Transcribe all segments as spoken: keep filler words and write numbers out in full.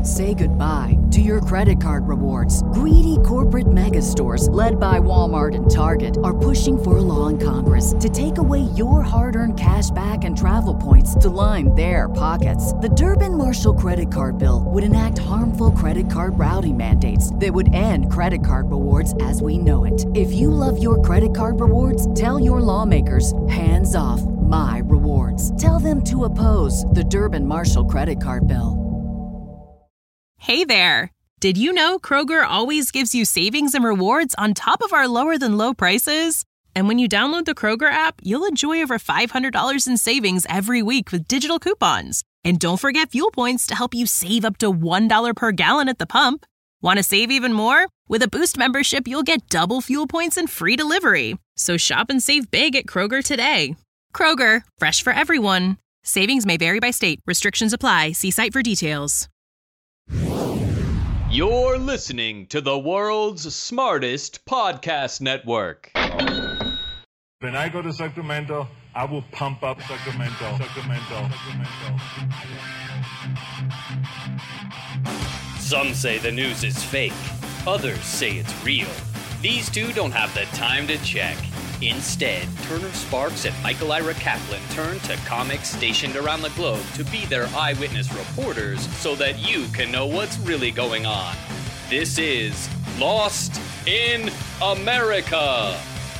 Say goodbye to your credit card rewards. Greedy corporate mega stores, led by Walmart and Target, are pushing for a law in Congress to take away your hard-earned cash back and travel points to line their pockets. The Durbin-Marshall credit card bill would enact harmful credit card routing mandates that would end credit card rewards as we know it. If you love your credit card rewards, tell your lawmakers, hands off my rewards. Tell them to oppose the Durbin-Marshall credit card bill. Hey there! Did you know Kroger always gives you savings and rewards on top of our lower than low prices? And when you download the Kroger app, you'll enjoy over five hundred dollars in savings every week with digital coupons. And don't forget fuel points to help you save up to one dollar per gallon at the pump. Want to save even more? With a Boost membership, you'll get double fuel points and free delivery. So shop and save big at Kroger today. Kroger, fresh for everyone. Savings may vary by state. Restrictions apply. See site for details. You're listening to the world's smartest podcast network. When I go to Sacramento, I will pump up Sacramento, Sacramento, Sacramento. Some say the news is fake. Others say it's real. These two don't have the time to check. Instead, Turner Sparks and Michael Ira Kaplan turn to comics stationed around the globe to be their eyewitness reporters so that you can know what's really going on. This is Lost in America.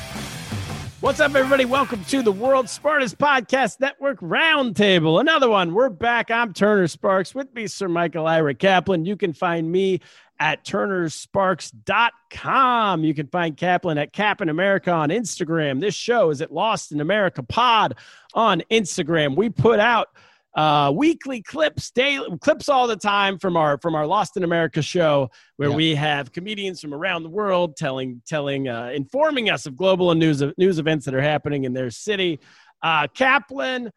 What's up, everybody? Welcome to the World's Smartest Podcast Network Roundtable. Another one. We're back. I'm Turner Sparks. With me, Sir Michael Ira Kaplan. You can find me at turner sparks dot com. You can find Kaplan at Cap in America on Instagram. This show is at Lost in America Pod on Instagram. We put out uh, weekly clips, daily clips all the time from our from our Lost in America show, where yeah. we have comedians from around the world telling, telling, uh, informing us of global and news news events that are happening in their city. Uh, Kaplan.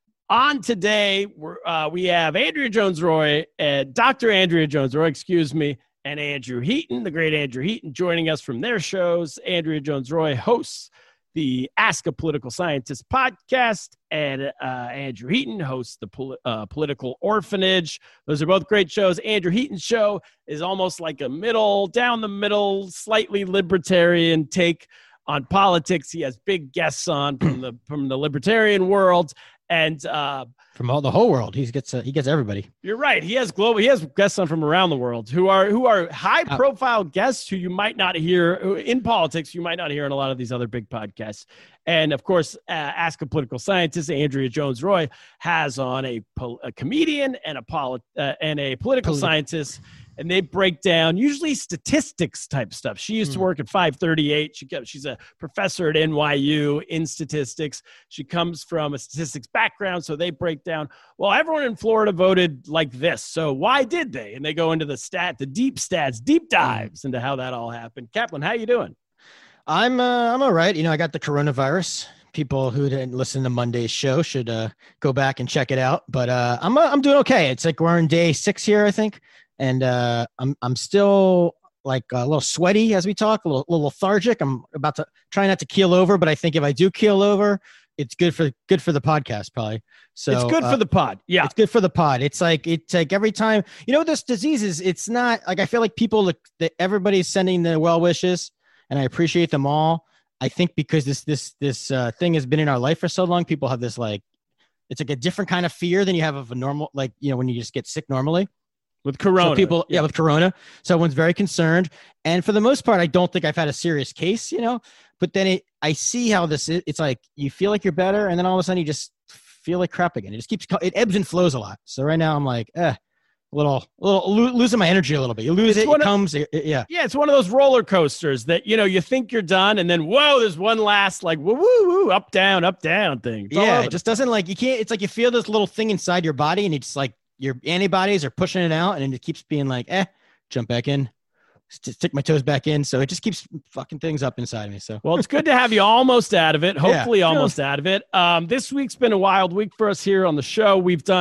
On today, we're, uh, we have Andrea Jones-Roy, uh, Doctor Andrea Jones-Roy, excuse me, and Andrew Heaton, the great Andrew Heaton, joining us from their shows. Andrea Jones-Roy hosts the Ask a Political Scientist podcast, and uh, Andrew Heaton hosts the Pol- uh, Political Orphanage. Those are both great shows. Andrew Heaton's show is almost like a middle, down the middle, slightly libertarian take on politics. He has big guests on from the from the libertarian world. And uh, from all the whole world, he gets uh, he gets everybody. You're right. He has global. He has guests on from around the world who are who are high profile guests who you might not hear in politics. You might not hear in a lot of these other big podcasts. And of course, uh, Ask a Political Scientist, Andrea Jones-Roy has on a, pol- a comedian and a poli- uh, and a political Polit- scientist. And they break down usually statistics type stuff. She used mm. to work at five thirty-eight. She she's a professor at N Y U in statistics. She comes from a statistics background, so they break down, well, everyone in Florida voted like this, so why did they? And they go into the stat, the deep stats, deep dives into how that all happened. Kaplan, how you doing? I'm uh, I'm all right. You know, I got the coronavirus. People who didn't listen to Monday's show should uh, go back and check it out. But uh, I'm uh, I'm doing okay. It's like we're in day six here, I think. And uh, I'm I'm still like a little sweaty as we talk, a little, a little lethargic. I'm about to try not to keel over, but I think if I do keel over, it's good for good for the podcast probably. So it's good uh, for the pod. Yeah, it's good for the pod. It's like it's like every time you know this disease is. It's not like I feel like people look that everybody's sending their well wishes, and I appreciate them all. I think because this this this uh, thing has been in our life for so long, people have this like it's like a different kind of fear than you have of a normal like you know when you just get sick normally. With Corona. So people, yeah, with Corona. So everyone's very concerned. And for the most part, I don't think I've had a serious case, you know, but then it, I see how this is. It's like you feel like you're better. And then all of a sudden you just feel like crap again. It just keeps, it ebbs and flows a lot. So right now I'm like, eh, a little, a little lo- losing my energy a little bit. You lose it's it, it of, comes. It, it, yeah. Yeah. It's one of those roller coasters that, you know, you think you're done and then, whoa, there's one last like, woo, woo, woo, up, down, up, down thing. It's yeah. It just doesn't like, you can't, it's like you feel this little thing inside your body and it's like, your antibodies are pushing it out and it keeps being like, eh, jump back in, stick my toes back in. So it just keeps fucking things up inside of me. So, well, it's good to have you almost out of it. Hopefully yeah. almost out of it. Um, this week's been a wild week for us here on the show. We've done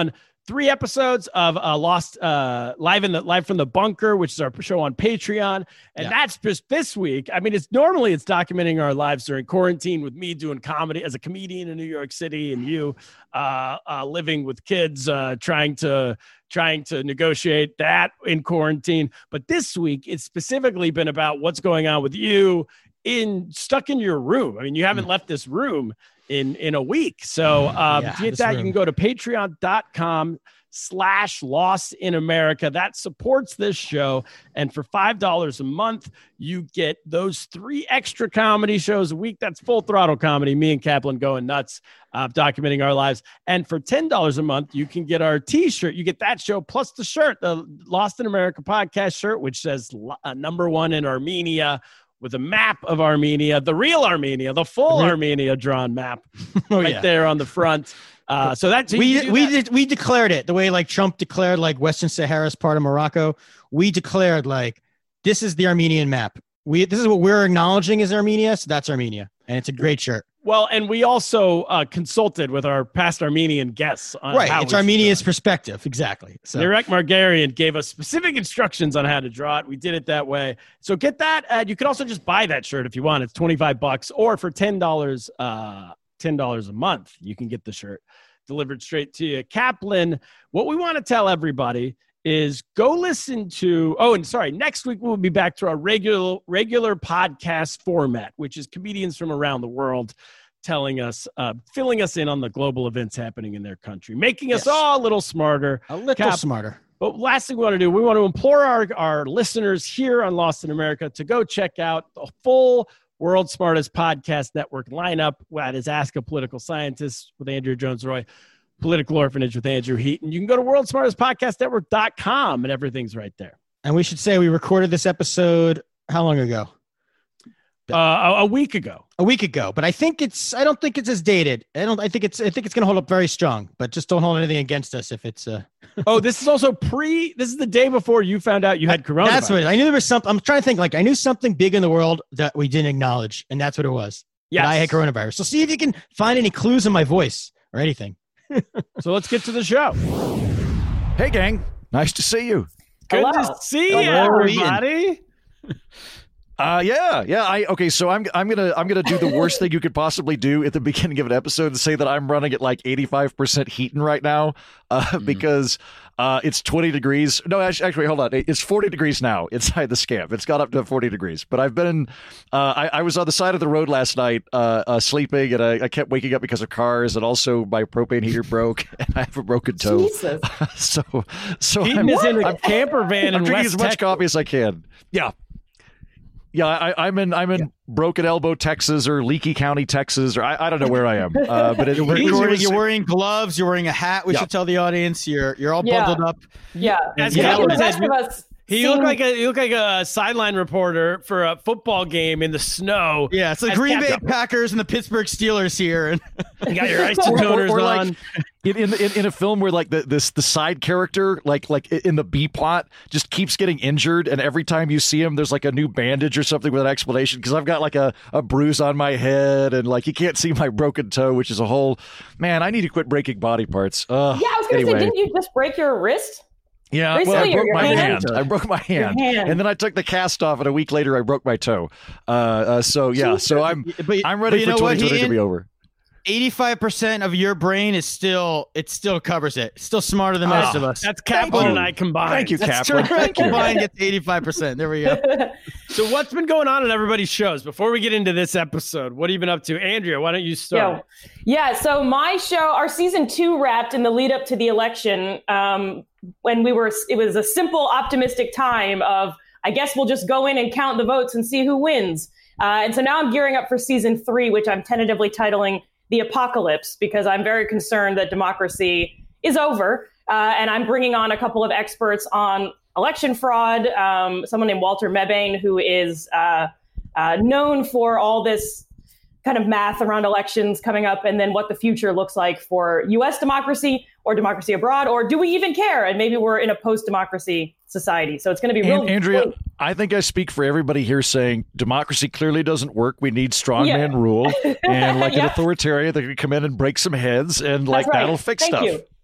three episodes of uh, Lost uh, live in the live from the bunker, which is our show on Patreon, and yeah. that's just this week. I mean, it's normally it's documenting our lives during quarantine with me doing comedy as a comedian in New York City, and you uh, uh, living with kids, uh, trying to trying to negotiate that in quarantine. But this week, it's specifically been about what's going on with you in stuck in your room. I mean, you haven't mm. left this room in in a week. So um yeah, to get that room. You can go to patreon.com slash Lost in America. That supports this show. And for five dollars a month, you get those three extra comedy shows a week. That's Full Throttle Comedy, me and Kaplan going nuts, uh, documenting our lives. And for ten dollars a month, you can get our t-shirt. You get that show plus the shirt, the Lost in America podcast shirt, which says uh, number one in Armenia, with a map of Armenia, the real Armenia, the full mm-hmm. Armenia drawn map oh, right yeah. there on the front. Uh, so that's we we that. did we declared it the way like Trump declared like Western Sahara is part of Morocco. We declared like this is the Armenian map. We this is what we're acknowledging as Armenia. So that's Armenia, and it's a great shirt. Well, and we also uh, consulted with our past Armenian guests. On right, how it's Armenia's perspective. Exactly. So Narek Margarian gave us specific instructions on how to draw it. We did it that way. So get that. And you can also just buy that shirt if you want. It's twenty-five bucks, or for ten dollars, uh, ten dollars a month, you can get the shirt delivered straight to you. Kaplan, what we want to tell everybody is go listen to, oh, and sorry, next week we'll be back to our regular regular podcast format, which is comedians from around the world telling us, uh, filling us in on the global events happening in their country, making us yes. all a little smarter. A little Cap- smarter. But last thing we want to do, we want to implore our, our listeners here on Lost in America to go check out the full World's Smartest Podcast Network lineup. That is Ask a Political Scientist with Andrea Jones-Roy, Political Orphanage with Andrew Heaton. You can go to world smartest podcast network dot com and everything's right there. And we should say we recorded this episode how long ago? Uh, a, a week ago. A week ago. But I think it's I don't think it's as dated. I don't I think it's I think it's gonna hold up very strong, but just don't hold anything against us if it's uh oh, this is also pre this is the day before you found out you had coronavirus. That's what it is. I knew there was something. I'm trying to think like I knew something big in the world that we didn't acknowledge, and that's what it was. Yeah, I had coronavirus. So see if you can find any clues in my voice or anything. So let's get to the show. Hey, gang. Nice to see you. Good Hello. to see you, everybody. Uh, yeah, yeah. I okay. So I'm I'm gonna I'm gonna do the worst thing you could possibly do at the beginning of an episode and say that I'm running at like eighty-five percent Heaton right now, uh, mm. because uh, it's twenty degrees. No, actually, actually, hold on. It's forty degrees now inside the scamp. It's got up to forty degrees. But I've been, uh, I, I was on the side of the road last night, uh, uh sleeping, and I, I kept waking up because of cars, and also my propane heater broke, and I have a broken toe. Jesus. so, so Heaton I'm, is in a I'm, camper van. I'm in drinking West as much Texas. coffee as I can. Yeah. Yeah, I, I'm in I'm in yeah. Broken Elbow, Texas, or Leakey County, Texas, or I, I don't know where I am. Uh, but it, you're, you're, wearing, you're wearing gloves. You're wearing a hat. We yeah. should tell the audience you're you're all yeah. bundled up. Yeah, as yeah. Kaplan The rest said, of us he seem... looked like a he looked like a sideline reporter for a football game in the snow. Yeah, it's the Green Bay Packers and the Pittsburgh Steelers here, and you got your isotoners or, or, or on. Like, in, in in a film where like the this the side character like like in the B plot just keeps getting injured, and every time you see him there's like a new bandage or something with an explanation, because I've got like a, a bruise on my head, and like you can't see my broken toe, which is a whole man. I need to quit breaking body parts. Uh, yeah, I was gonna anyway. say, didn't you just break your wrist? Yeah, Recently, well, I broke your my hand? hand. I broke my hand. hand, and then I took the cast off, and a week later I broke my toe. Uh, uh so yeah, so I'm but, I'm ready but for twenty twenty to be over. eighty-five percent of your brain is still, it still covers it. It's still smarter than most oh, of us. That's Kaplan and I combined. Thank you, That's Kaplan. True. Thank you. Combined gets eighty-five percent. There we go. So what's been going on in everybody's shows? Before we get into this episode, what have you been up to? Andrea, why don't you start? Yeah, yeah so my show, our season two wrapped in the lead up to the election um, when we were, it was a simple, optimistic time of, I guess we'll just go in and count the votes and see who wins. Uh, and so now I'm gearing up for season three, which I'm tentatively titling The Apocalypse, because I'm very concerned that democracy is over. Uh, and I'm bringing on a couple of experts on election fraud, um, someone named Walter Mebane, who is uh, uh, known for all this kind of math around elections coming up, and then what the future looks like for U S democracy or democracy abroad, or do we even care? And maybe we're in a post-democracy society. So it's going to be real. And, Andrea, I think I speak for everybody here saying democracy clearly doesn't work. We need strongman yeah. rule and like yeah. an authoritarian that can come in and break some heads, and like right. that'll fix Thank stuff. You.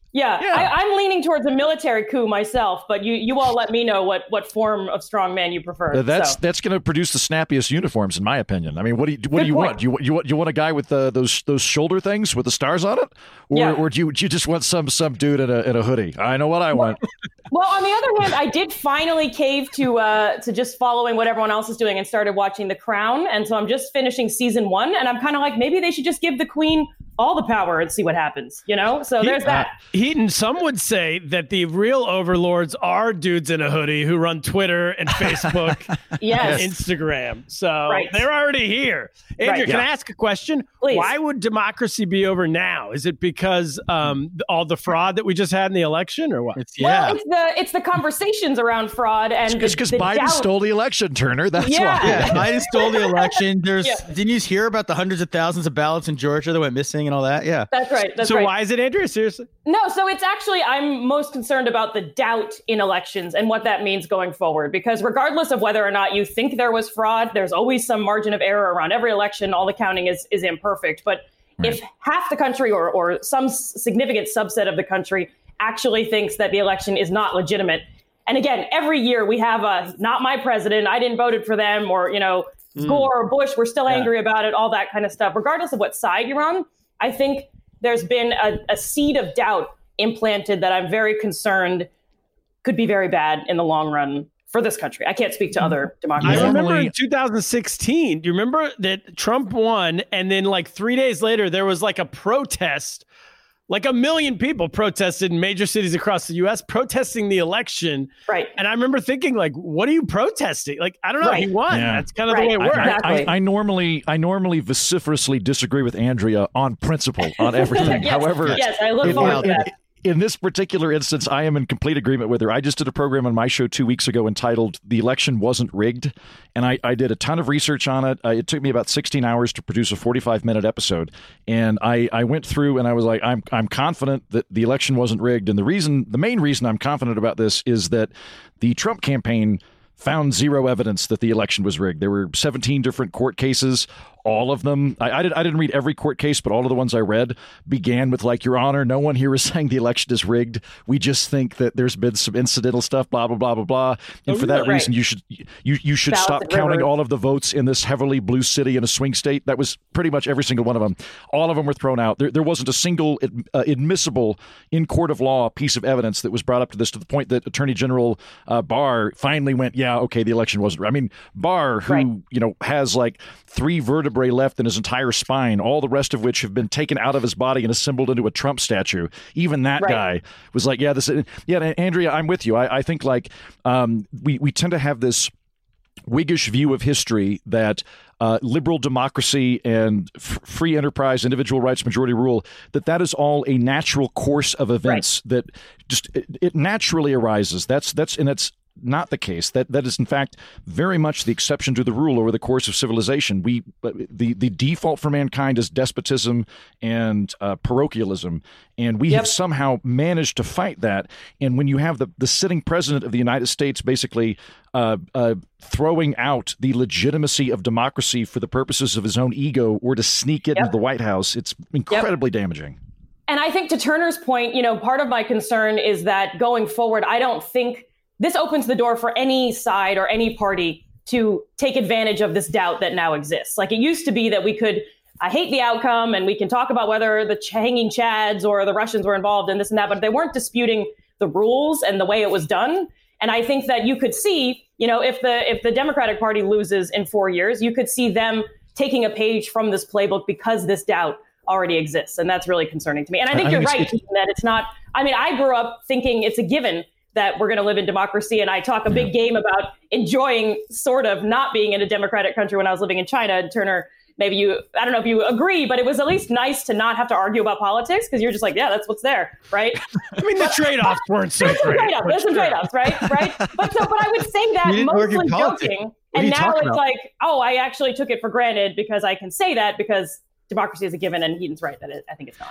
Yeah, Yeah. I, I'm leaning towards a military coup myself, but you, you all let me know what, what form of strongman you prefer. Uh, that's so. that's going to produce the snappiest uniforms, in my opinion. I mean, what do you what Good do you point. want? You you want you want a guy with uh, those those shoulder things with the stars on it, or Yeah. or do you do you just want some some dude in a in a hoodie? I know what I want. Well, on the other hand, I did finally cave to uh, to just following what everyone else is doing and started watching The Crown. And so I'm just finishing season one, and I'm kind of like, maybe they should just give the Queen all the power and see what happens, you know? So there's that. Heaton, some would say that the real overlords are dudes in a hoodie who run Twitter and Facebook Yes. and Instagram. So Right. they're already here. Andrew, Right. can I Yeah. ask a question? Please. Why would democracy be over now? Is it because um, all the fraud that we just had in the election or what? It's, Well, yeah. it's the it's the conversations around fraud and It's the, because the Biden doubt. stole the election, Turner. That's Yeah. why. Yeah, Biden stole the election. There's Yeah. didn't you hear about the hundreds of thousands of ballots in Georgia that went missing and all that? Yeah. That's right. That's so right. why is it, Andrew? Seriously? No, so it's actually, I'm most concerned about the doubt in elections and what that means going forward. Because regardless of whether or not you think there was fraud, there's always some margin of error around every election. All the counting is, is imperfect. But if half the country or, or some s- significant subset of the country actually thinks that the election is not legitimate, and again, every year we have a not my president, I didn't vote for them, or, you know, Gore or Bush, we're still angry about it, all that kind of stuff. Regardless of what side you're on, I think there's been a, a seed of doubt implanted that I'm very concerned could be very bad in the long run for this country. I can't speak to other I democracies. remember Normally- in two thousand sixteen, do you remember that Trump won? And then like three days later, there was like a protest. Like a million people protested in major cities across the U S protesting the election. Right. And I remember thinking, like, what are you protesting? Like, I don't know. Right. He won. Yeah. That's kind of Right. the way it I, works. I- Exactly. I, I normally I normally vociferously disagree with Andrea on principle on everything. Yes. However, yes, I look in, forward to in- that. in this particular instance, I am in complete agreement with her. I just did a program on my show two weeks ago entitled "The Election Wasn't Rigged," and I, I did a ton of research on it. Uh, it took me about sixteen hours to produce a forty-five minute episode, and I, I went through and I was like, I'm I'm confident that the election wasn't rigged, and the reason, the main reason I'm confident about this is that the Trump campaign found zero evidence that the election was rigged. There were seventeen different court cases. All of them, I, I, did, I didn't read every court case, but all of the ones I read began with, like, Your Honor, no one here is saying the election is rigged. We just think that there's been some incidental stuff, blah, blah, blah, blah, blah. And Oh, for that right. reason, you should you you should Ballots stop and counting rivers. all of the votes in this heavily blue city in a swing state. That was pretty much every single one of them. All of them were thrown out. There, there wasn't a single ad, uh, admissible in court of law piece of evidence that was brought up to this, to the point that Attorney General uh, Barr finally went, yeah, okay, the election wasn't. I mean, Barr, who Right. you know has like three vertebrae left in his entire spine, all the rest of which have been taken out of his body and assembled into a Trump statue. Even that Right. guy was like, yeah, this, yeah, Andrea, I'm with you. I, I think like um, we we tend to have this Whiggish view of history that uh, liberal democracy and f- free enterprise, individual rights, majority rule, that that is all a natural course of events that just it, it naturally arises. That's that's and it's not the case. That that is in fact very much the exception to the rule over the course of civilization. We the the default for mankind is despotism and uh, parochialism, and we Yep. have somehow managed to fight that. And when you have the the sitting president of the United States basically uh, uh, throwing out the legitimacy of democracy for the purposes of his own ego or to sneak it Yep. into the White House, it's incredibly damaging. And I think to Turner's point, you know, part of my concern is that going forward, I don't think this opens the door for any side or any party to take advantage of this doubt that now exists. Like it used to be that we could, I hate the outcome and we can talk about whether the ch- hanging Chads or the Russians were involved in this and that, but they weren't disputing the rules and the way it was done. And I think that you could see, you know, if the if the Democratic Party loses in four years, you could see them taking a page from this playbook because this doubt already exists. And that's really concerning to me. And I think I you're mean, right it's- that it's not, I mean, I grew up thinking it's a given that we're going to live in democracy. And I talk a big game about enjoying sort of not being in a democratic country when I was living in China. And Turner, maybe you, I don't know if you agree, but it was at least nice to not have to argue about politics because you're just like, yeah, that's what's there, right? I mean, the trade-offs weren't so There's some great. trade-offs. but There's some sure. trade-offs, right? Right. But so, but I would say that You didn't argue mostly politics. joking. What are And you now talking it's about? like, oh, I actually took it for granted because I can say that because democracy is a given and Heaton's right that it, I think it's not.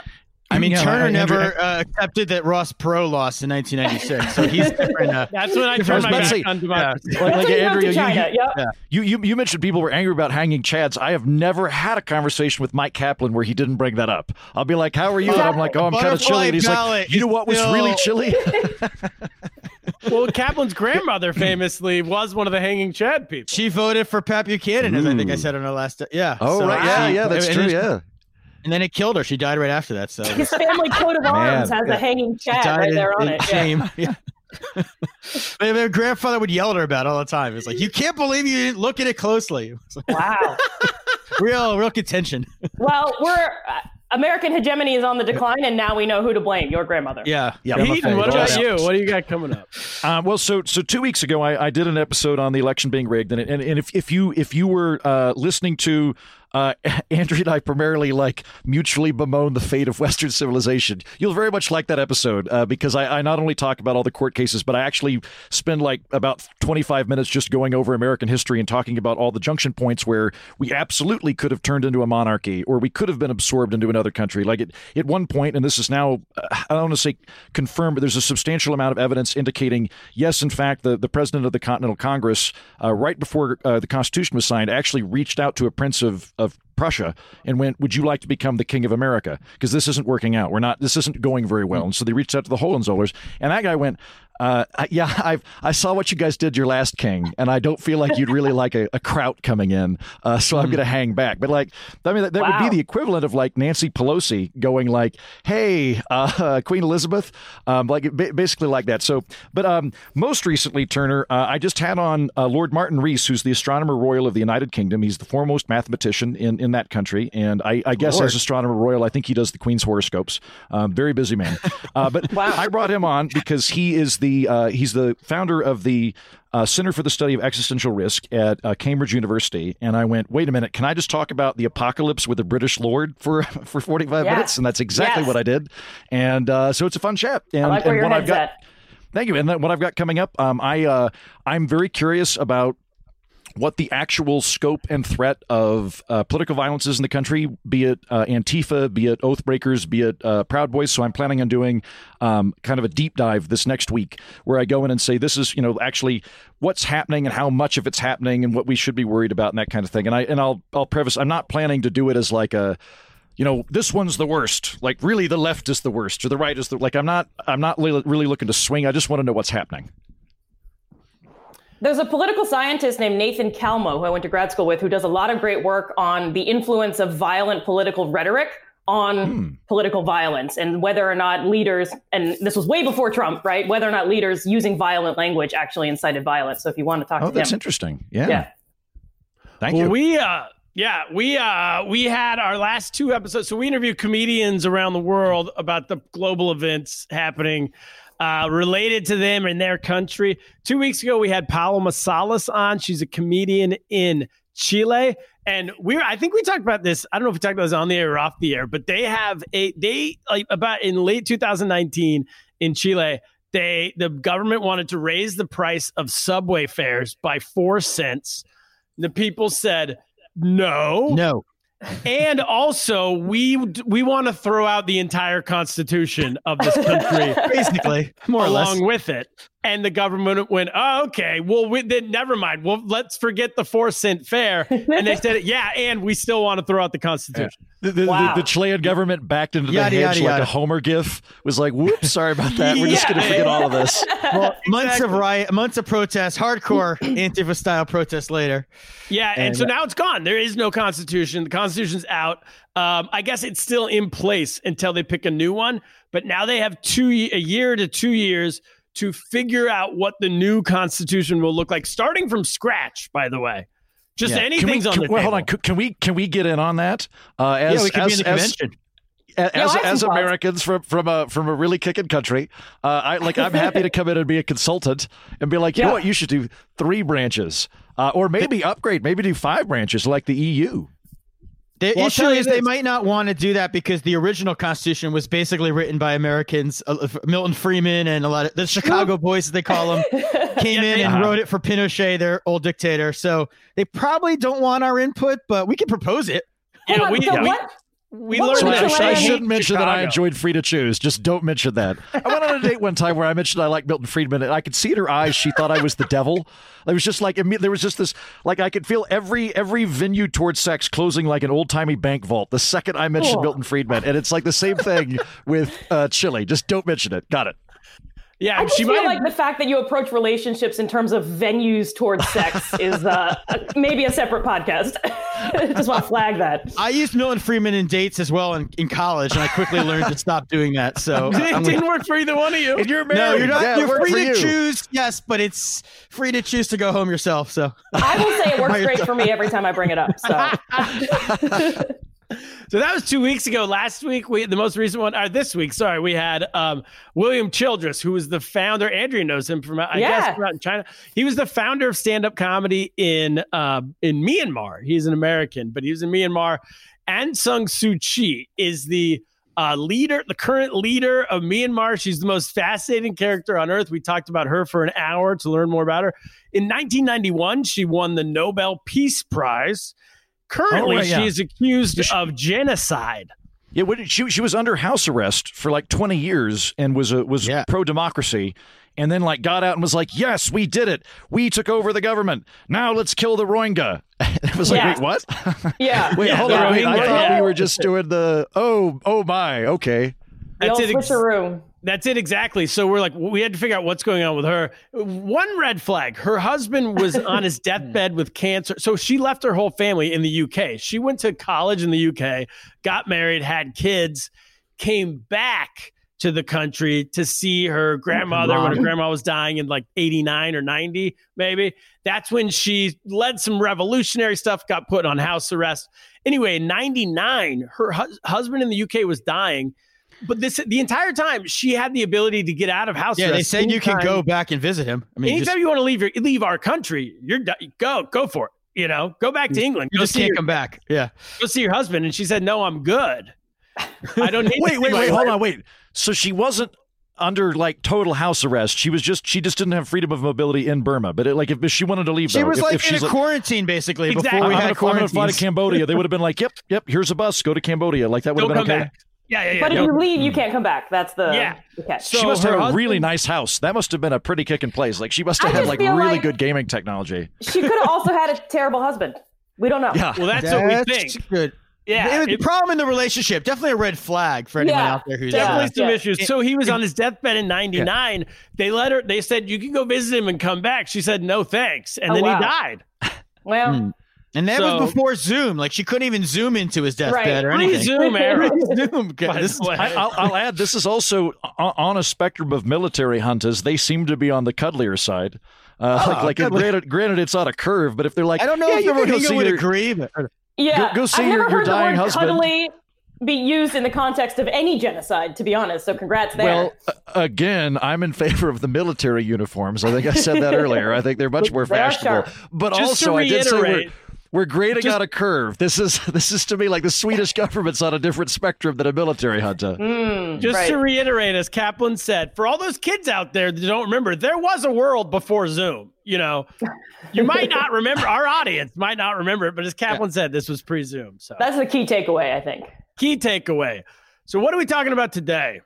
I mean, Yeah, Turner I- never uh, accepted that Ross Perot lost in nineteen ninety-six, so he's different. Uh, That's when I I was turned my about to back say, on democracy. Like, like That's when you Andrea, went to China. you, Yep. you, you you mentioned people were angry about hanging Chads. I have never had a conversation with Mike Kaplan where he didn't bring that up. I'll be like, "How are you?" And I'm like, "Oh, I'm kind of chilly." And he's like, "You know what was still- really chilly?" Well, Kaplan's grandmother famously was one of the hanging Chad people. She voted for Pat Buchanan, as I think I said on our last. Yeah. Oh, So right. Yeah, she- yeah, that's and true. then- Yeah. And then it killed her. She died right after that. So His family coat of arms has a hanging She Chad died right in- there on in it. Yeah. Shame. Yeah. Their their grandfather would yell at her about it all the time. It's like, you can't believe you didn't look at it closely. It's like, Wow. real, real contention. Well, we're uh, American hegemony is on the decline, and now we know who to blame. Your grandmother. Yeah. Yeah. Grandma Heaton, Faye, what all about that. you? What do you got coming up? Uh, well, so so two weeks ago, I, I did an episode on the election being rigged, and and, and if, if you if you were uh, listening to uh, Andrew and I primarily like mutually bemoan the fate of Western civilization, you'll very much like that episode uh, because I, I not only talk about all the court cases, but I actually spend like about twenty-five minutes just going over American history and talking about all the junction points where we absolutely could have turned into a monarchy or we could have been absorbed into another country. Like at, at one point, and this is now, uh, I don't want to say confirmed, but there's a substantial amount of evidence indicating, yes, in fact, the, the president of the Continental Congress, uh, right before uh, the Constitution was signed, actually reached out to a prince of, of Prussia and went, would you like to become the king of America? Because this isn't working out. We're not, this isn't going very well. And so they reached out to the Hohenzollerns, and that guy went, uh, yeah, I've, I saw what you guys did your last king, and I don't feel like you'd really like a, a kraut coming in. Uh, so I'm going to hang back. But like, I mean, that, that Wow. would be the equivalent of like Nancy Pelosi going like, hey, uh, Queen Elizabeth, um, like ba- basically like that. So, but um, most recently, Turner, uh, I just had on uh, Lord Martin Rees, who's the Astronomer Royal of the United Kingdom. He's the foremost mathematician in, in that country. And I, I guess Lord. as Astronomer Royal, I think he does the Queen's horoscopes. Um, very busy man. Uh, but Wow. I brought him on because he is the uh, he's the founder of the uh, Center for the Study of Existential Risk at uh, Cambridge University. And I went, wait a minute, can I just talk about the apocalypse with a British lord for for forty-five Yeah. minutes? And that's exactly Yes. what I did. And uh, so it's a fun chat. And, I like where and your what I've head's got, at. thank you. And then what I've got coming up, um, I uh, I'm very curious about what the actual scope and threat of uh, political violence is in the country, be it uh, Antifa, be it Oathbreakers, be it uh, Proud Boys. So I'm planning on doing um, kind of a deep dive this next week where I go in and say, this is, you know, actually what's happening and how much of it's happening and what we should be worried about and that kind of thing. And I and I'll I'll preface, I'm not planning to do it as like a, you know, this one's the worst. Like really, the left is the worst or the right is the like. I'm not I'm not really, really looking to swing. I just want to know what's happening. There's a political scientist named Nathan Kalmo, who I went to grad school with, who does a lot of great work on the influence of violent political rhetoric on Hmm. political violence and whether or not leaders, and this was way before Trump, right? Whether or not leaders using violent language actually incited violence. So if you want to talk Oh, to that's him. interesting. Yeah. Yeah. Thank well, you. we uh yeah, we uh we had our last two episodes. So we interviewed comedians around the world about the global events happening uh related to them and their country. Two weeks ago we had Paloma Salas on. She's a comedian in Chile. And we I think we talked about this. I don't know if we talked about this on the air or off the air, but they have a they like about in late two thousand nineteen in Chile. They the government wanted to raise the price of subway fares by four cents. The people said no, No. and also we we want to throw out the entire constitution of this country, Basically, more or less. along with it. And the government went, oh, okay, well, we, then never mind. Well, let's forget the four cent fare. And they said, yeah, and we still want to throw out the constitution. The, the, Wow. the, the Chilean government backed into the Yada, hedge yada, like yada. a Homer gif. Was like, whoops, sorry about that. We're just Yeah. going to forget all of this. Well, months of riot, months of protests, hardcore Antifa style protests later. Yeah, and, And, so uh, now it's gone. There is no constitution. The constitution's out. Um, I guess it's still in place until they pick a new one. But now they have two a year to two years to figure out what the new constitution will look like, starting from scratch. By the way, just Yeah. anything's can we, on can, the well, table. hold on. Can, can we can we get in on that? Uh, as, yeah, we could as, be in the as, convention. as, Yeah, I have as some thoughts. Americans from from a from a really kicking country, uh, I like I'm happy to come in and be a consultant and be like, you Yeah. know what, you should do three branches, uh, or maybe upgrade, maybe do five branches like the E U. The Well, I'll issue tell you is they this. might not want to do that because the original Constitution was basically written by Americans. Uh, Milton Freeman and a lot of the Chicago boys, as they call them, came in and Uh-huh. wrote it for Pinochet, their old dictator. So they probably don't want our input, but we can propose it. Hold Yeah, on, we- so yeah, we- what? We What learned was that. the I Chicago. shouldn't mention that I Chicago. enjoyed Free to Choose. Just don't mention that. I went on a date one time where I mentioned I liked Milton Friedman, and I could see in her eyes she thought I was the devil. It was just like imme- there was just this, like I could feel every every venue towards sex closing like an old timey bank vault the second I mentioned Oh. Milton Friedman, and it's like the same thing with uh, Chili. Just don't mention it. Got it. Yeah, I just she feel might. like the fact that you approach relationships in terms of venues towards sex is uh, maybe a separate podcast. Just want to flag that. I used Milton Friedman in dates as well in, in college, and I quickly learned to stop doing that. So it I'm didn't work for either one of you. And you're married. no, you're not. Yeah, it you're worked free for to you. choose. Yes, but it's free to choose to go home yourself. So I will say it works great for me every time I bring it up. So So that was two weeks ago. Last week, we the most recent one, or this week, sorry, we had um, William Childress, who was the founder. Andrea knows him from, I Yeah. guess, from out in China. He was the founder of stand-up comedy in uh, in Myanmar. He's an American, but he was in Myanmar. Aung San Suu Kyi is the uh, leader, the current leader of Myanmar. She's the most fascinating character on earth. We talked about her for an hour to learn more about her. In nineteen ninety-one, she won the Nobel Peace Prize. Currently, Oh, right, yeah. she is accused of genocide. Yeah, what did- she she was under house arrest for like twenty years and was a was Yeah. pro democracy, and then like got out and was like, "Yes, we did it. We took over the government. Now let's kill the Rohingya." It was like, Yeah. wait, what? yeah, Wait, Yeah, hold the on. Wait, I Rohingya, thought yeah. we were just doing the oh oh my okay. the That's old it. ex- switcheroo. That's it exactly. So we're like, we had to figure out what's going on with her. One red flag: her husband was on his deathbed with cancer. So she left her whole family in the U K. She went to college in the U K, got married, had kids, came back to the country to see her grandmother when her grandma was dying in like eighty-nine or ninety, maybe. That's when she led some revolutionary stuff, got put on house arrest. Anyway, in ninety-nine, her hu- husband in the U K was dying. But this the entire time she had the ability to get out of house yeah, arrest. they said you can anytime- go back and visit him. I mean, Anytime just, you want to leave your leave our country, you're do- go go for it. You know, go back to England. you Go just see can't your, come back. Yeah. go see your husband. And she said, "No, I'm good. I don't need." to Wait, see wait, my wait, hold wife." on, wait. So she wasn't under like total house arrest. She was just she just didn't have freedom of mobility in Burma. But it, like if she wanted to leave, She though, was if, like if in she's a like, quarantine basically Exactly. before we I'm had gonna, I'm gonna fly to quarantines. Cambodia, they would have been like, "Yep, yep, here's a bus. Go to Cambodia." Like that would have Don't been come okay. back. Yeah, yeah, yeah. But if don't- you leave, you can't come back. That's the Yeah. the catch. So She must her have a husband- really nice house. That must have been a pretty kicking place. Like she must have I had just like feel really like- good gaming technology. She could have also had a terrible husband. We don't know. Yeah. Well, that's, what we That's think. good. Yeah, It was it- a problem in the relationship. Definitely a red flag for anyone Yeah. out there who's definitely uh, some Yeah. issues. So he was on his deathbed in ninety-nine. They let her. They said you can go visit him and come back. She said no thanks, and Oh, then wow. he died. Well, Mm. And that So- was before Zoom. Like she couldn't even zoom into his deathbed Right. or anything. Pre-Zoom era. Zoom. By This the is- way. I, I'll, I'll add, this is also o- on a spectrum of military hunters. They seem to be on the cuddlier side. Uh, Oh, like, like cuddly. granted, granted, it's on a curve, but if they're like, I don't know yeah, if you the can go Rohingya see would your- agree. But, yeah. Go- go see I've never your- your heard dying the word husband. cuddly be used in the context of any genocide, to be honest. So congrats there. Well, uh, again, I'm in favor of the military uniforms. I think I said that earlier. I think they're much more They are fashionable. sharp. But Just to also, I did say we're, reiterate- we're grading Just- out a curve. This is this is to me like the Swedish government's on a different spectrum than a military junta. Mm, Just right. to reiterate, as Kaplan said, for all those kids out there that don't remember, there was a world before Zoom. You know, you might not remember. Our audience might not remember it, but as Kaplan said, this was pre-Zoom. So That's the key takeaway, I think. key takeaway. So what are we talking about today?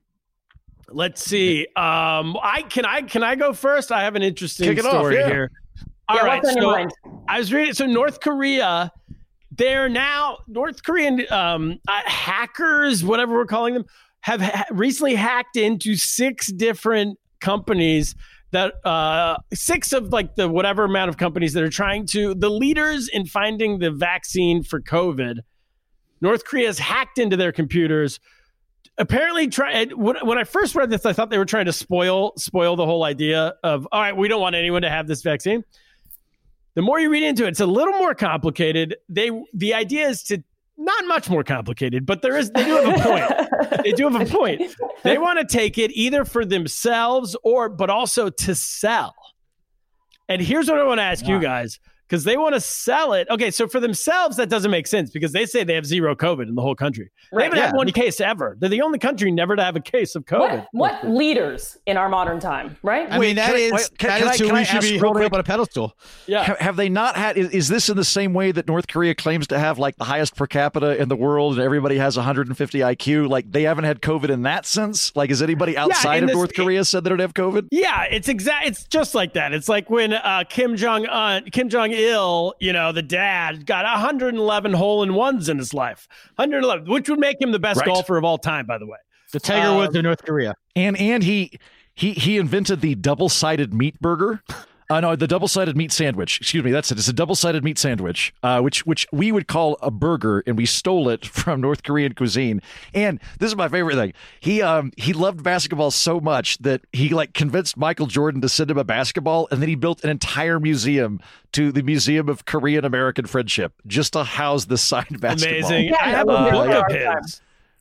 Let's see. Um, I can I can I go first? I have an interesting Kick it off, story yeah. here. All Yeah, right, what's on your so mind? I was reading. So North Korea, they're now North Korean um, uh, hackers, whatever we're calling them, have ha- recently hacked into six different companies. That uh, six of like the whatever amount of companies that are trying to the leaders in finding the vaccine for COVID. North Korea has hacked into their computers. Apparently, try when when I first read this, I thought they were trying to spoil spoil the whole idea of all right, we don't want anyone to have this vaccine. The more you read into it, it's a little more complicated. They the idea is to not much more complicated, but there is they do have a point. They do have a point. They want to take it either for themselves or but also to sell. And here's what I want to ask you guys. because they want to sell it. Okay, so for themselves, that doesn't make sense because they say they have zero COVID in the whole country. They Right, haven't yeah. had one case ever. They're the only country never to have a case of COVID. What, what leaders in our modern time, right? I mean, that can I- is wait, can- that can is I- who can I we should ask be real holding quick? up on a pedestal. Yeah. Ha- Have they not had? Is, is this in the same way that North Korea claims to have like the highest per capita in the world, and everybody has one hundred fifty I Q? Like they haven't had COVID in that sense. Like, has anybody outside in of this- North Korea said they don't have COVID? Yeah, it's exact. It's just like that. It's like when uh, Kim Jong Un, Kim Jong Il, you know, the dad got one hundred eleven hole in ones in his life, one hundred eleven, which would make him the best Right. golfer of all time, by the way. The Tiger Um, Woods of North Korea. And and he he he invented the double sided meat burger. Uh, no, the double-sided meat sandwich. Excuse me, that's it. It's a double-sided meat sandwich, uh, which which we would call a burger, and we stole it from North Korean cuisine. And this is my favorite thing. He um he loved basketball so much that he like convinced Michael Jordan to send him a basketball, and then he built an entire museum to the Museum of Korean American Friendship just to house the signed basketball. Amazing. Yeah, I have a uh, book yeah. of his.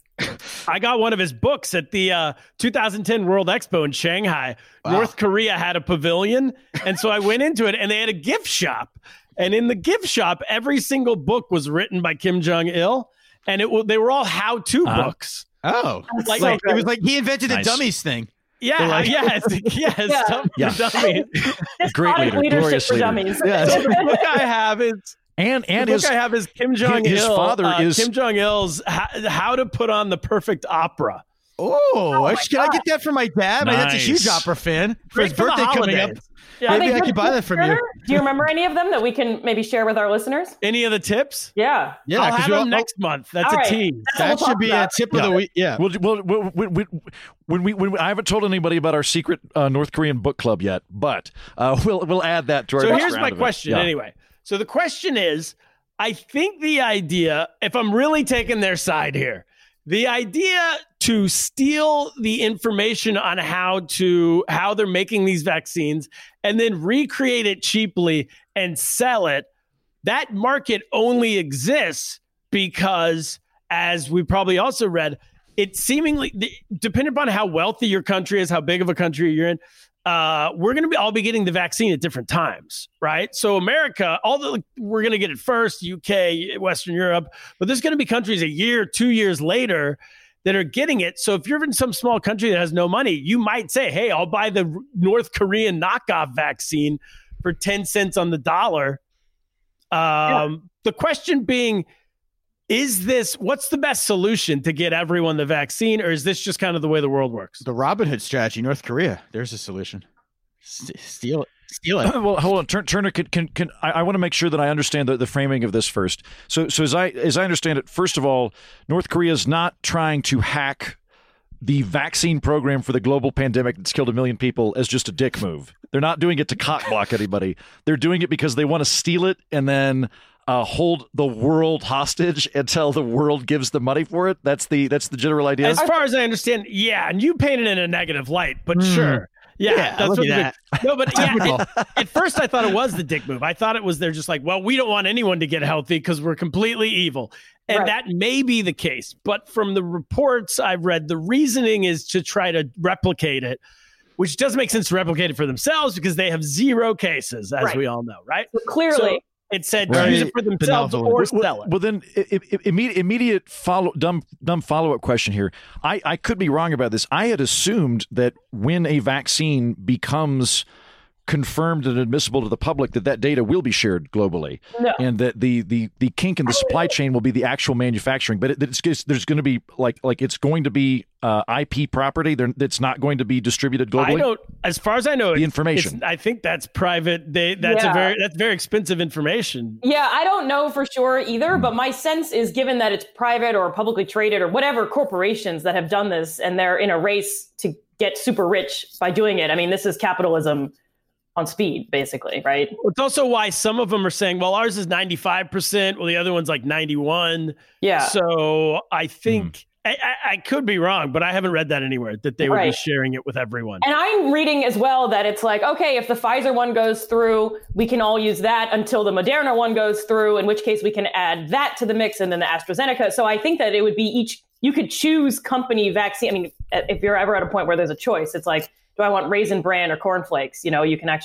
I got one of his books at the uh, two thousand ten World Expo in Shanghai. North Korea had a pavilion, and so I went into it, and they had a gift shop. And in the gift shop, every single book was written by Kim Jong Il, and it w- they were all how-to Uh-huh. books. Oh, Like- like, it was like he invented Nice. the dummies thing. Yeah, like- yes, yes, Yeah. some Yeah. dummies. Great Product leader, leadership glorious for leader. dummies. So the book I have is And and the his book I have is Kim Jong Il. his father uh, is- Kim Jong Il's how, how to Put on the Perfect Opera. Oh, I- can I get that for my dad? My dad's a huge Nice. opera fan for Great his for the birthday coming up. holidays. Yeah. Are Maybe they I good could buy that from you. Turner? Do you remember any of them that we can maybe share with our listeners? Any of the tips? Yeah. Yeah, I'll 'cause have we them all- next month. That's All a right. tease. That's what that we'll should talk be a about. tip of Yeah. the week. Yeah. Well, well, well, when, when, when we when we, I haven't told anybody about our secret uh, North Korean book club yet, but uh, we'll we'll add that to our. So next here's round my of it. question Yeah. anyway. So the question is, I think the idea, if I'm really taking their side here, the idea to steal the information on how to how they're making these vaccines and then recreate it cheaply and sell it, that market only exists because, as we probably also read, it seemingly, depending upon how wealthy your country is, how big of a country you're in, uh, we're going to be all be getting the vaccine at different times, right? So America, all the we're going to get it first, U K, Western Europe, but there's going to be countries a year, two years later that are getting it. So if you're in some small country that has no money, you might say, hey, I'll buy the North Korean knockoff vaccine for ten cents on the dollar. Um, yeah. The question being, is this, what's the best solution to get everyone the vaccine, or is this just kind of the way the world works? The Robin Hood strategy, North Korea. There's a solution. S- steal it. Steal it. Well, hold on, Turner. Turner can, can, can I, I want to make sure that I understand the, the framing of this first. So, so as I as I understand it, first of all, North Korea is not trying to hack the vaccine program for the global pandemic that's killed a million people as just a dick move. They're not doing it to cock block anybody. They're doing it because they want to steal it and then uh, hold the world hostage until the world gives the money for it. That's the that's the general idea. As far as I understand, yeah, and you paint it in a negative light, but Mm. sure. Yeah, Yeah, that's look what at the- No, but yeah, it, at first I thought it was the dick move. I thought it was they're just like, well, we don't want anyone to get healthy because we're completely evil. And Right. that may be the case. But from the reports I've read, the reasoning is to try to replicate it, which doesn't make sense to replicate it for themselves because they have zero cases, as Right. we all know, right? So clearly, So it said Right. use it for themselves Benevolent. or Well, sell it. well, then i- i- immediate, immediate follow dumb dumb follow up question here. I, I could be wrong about this. I had assumed that when a vaccine becomes confirmed and admissible to the public, that that data will be shared globally, No. and that the the the kink in the supply chain will be the actual manufacturing. But it, it's, it's there's going to be like like it's going to be uh, I P property. There, it's not going to be distributed globally. I don't, as far as I know, The it's- information. it's- I think that's private. They, that's Yeah. a very, that's very expensive information. yeah, I don't know for sure either, but my sense is given that it's private or publicly traded or whatever corporations that have done this and they're in a race to get super rich by doing it. I mean, this is capitalism on speed, basically, right? It's also why some of them are saying, well, ours is ninety-five percent. Well, the other one's like ninety-one. Yeah. So I think, I, I, I could be wrong, but I haven't read that anywhere that they would be Right. sharing it with everyone. And I'm reading as well that it's like, okay, if the Pfizer one goes through, we can all use that until the Moderna one goes through, in which case we can add that to the mix and then the AstraZeneca. So I think that it would be each, you could choose company vaccine. I mean, if you're ever at a point where there's a choice, it's like, do I want Raisin Bran or cornflakes? You know, you can actually choose.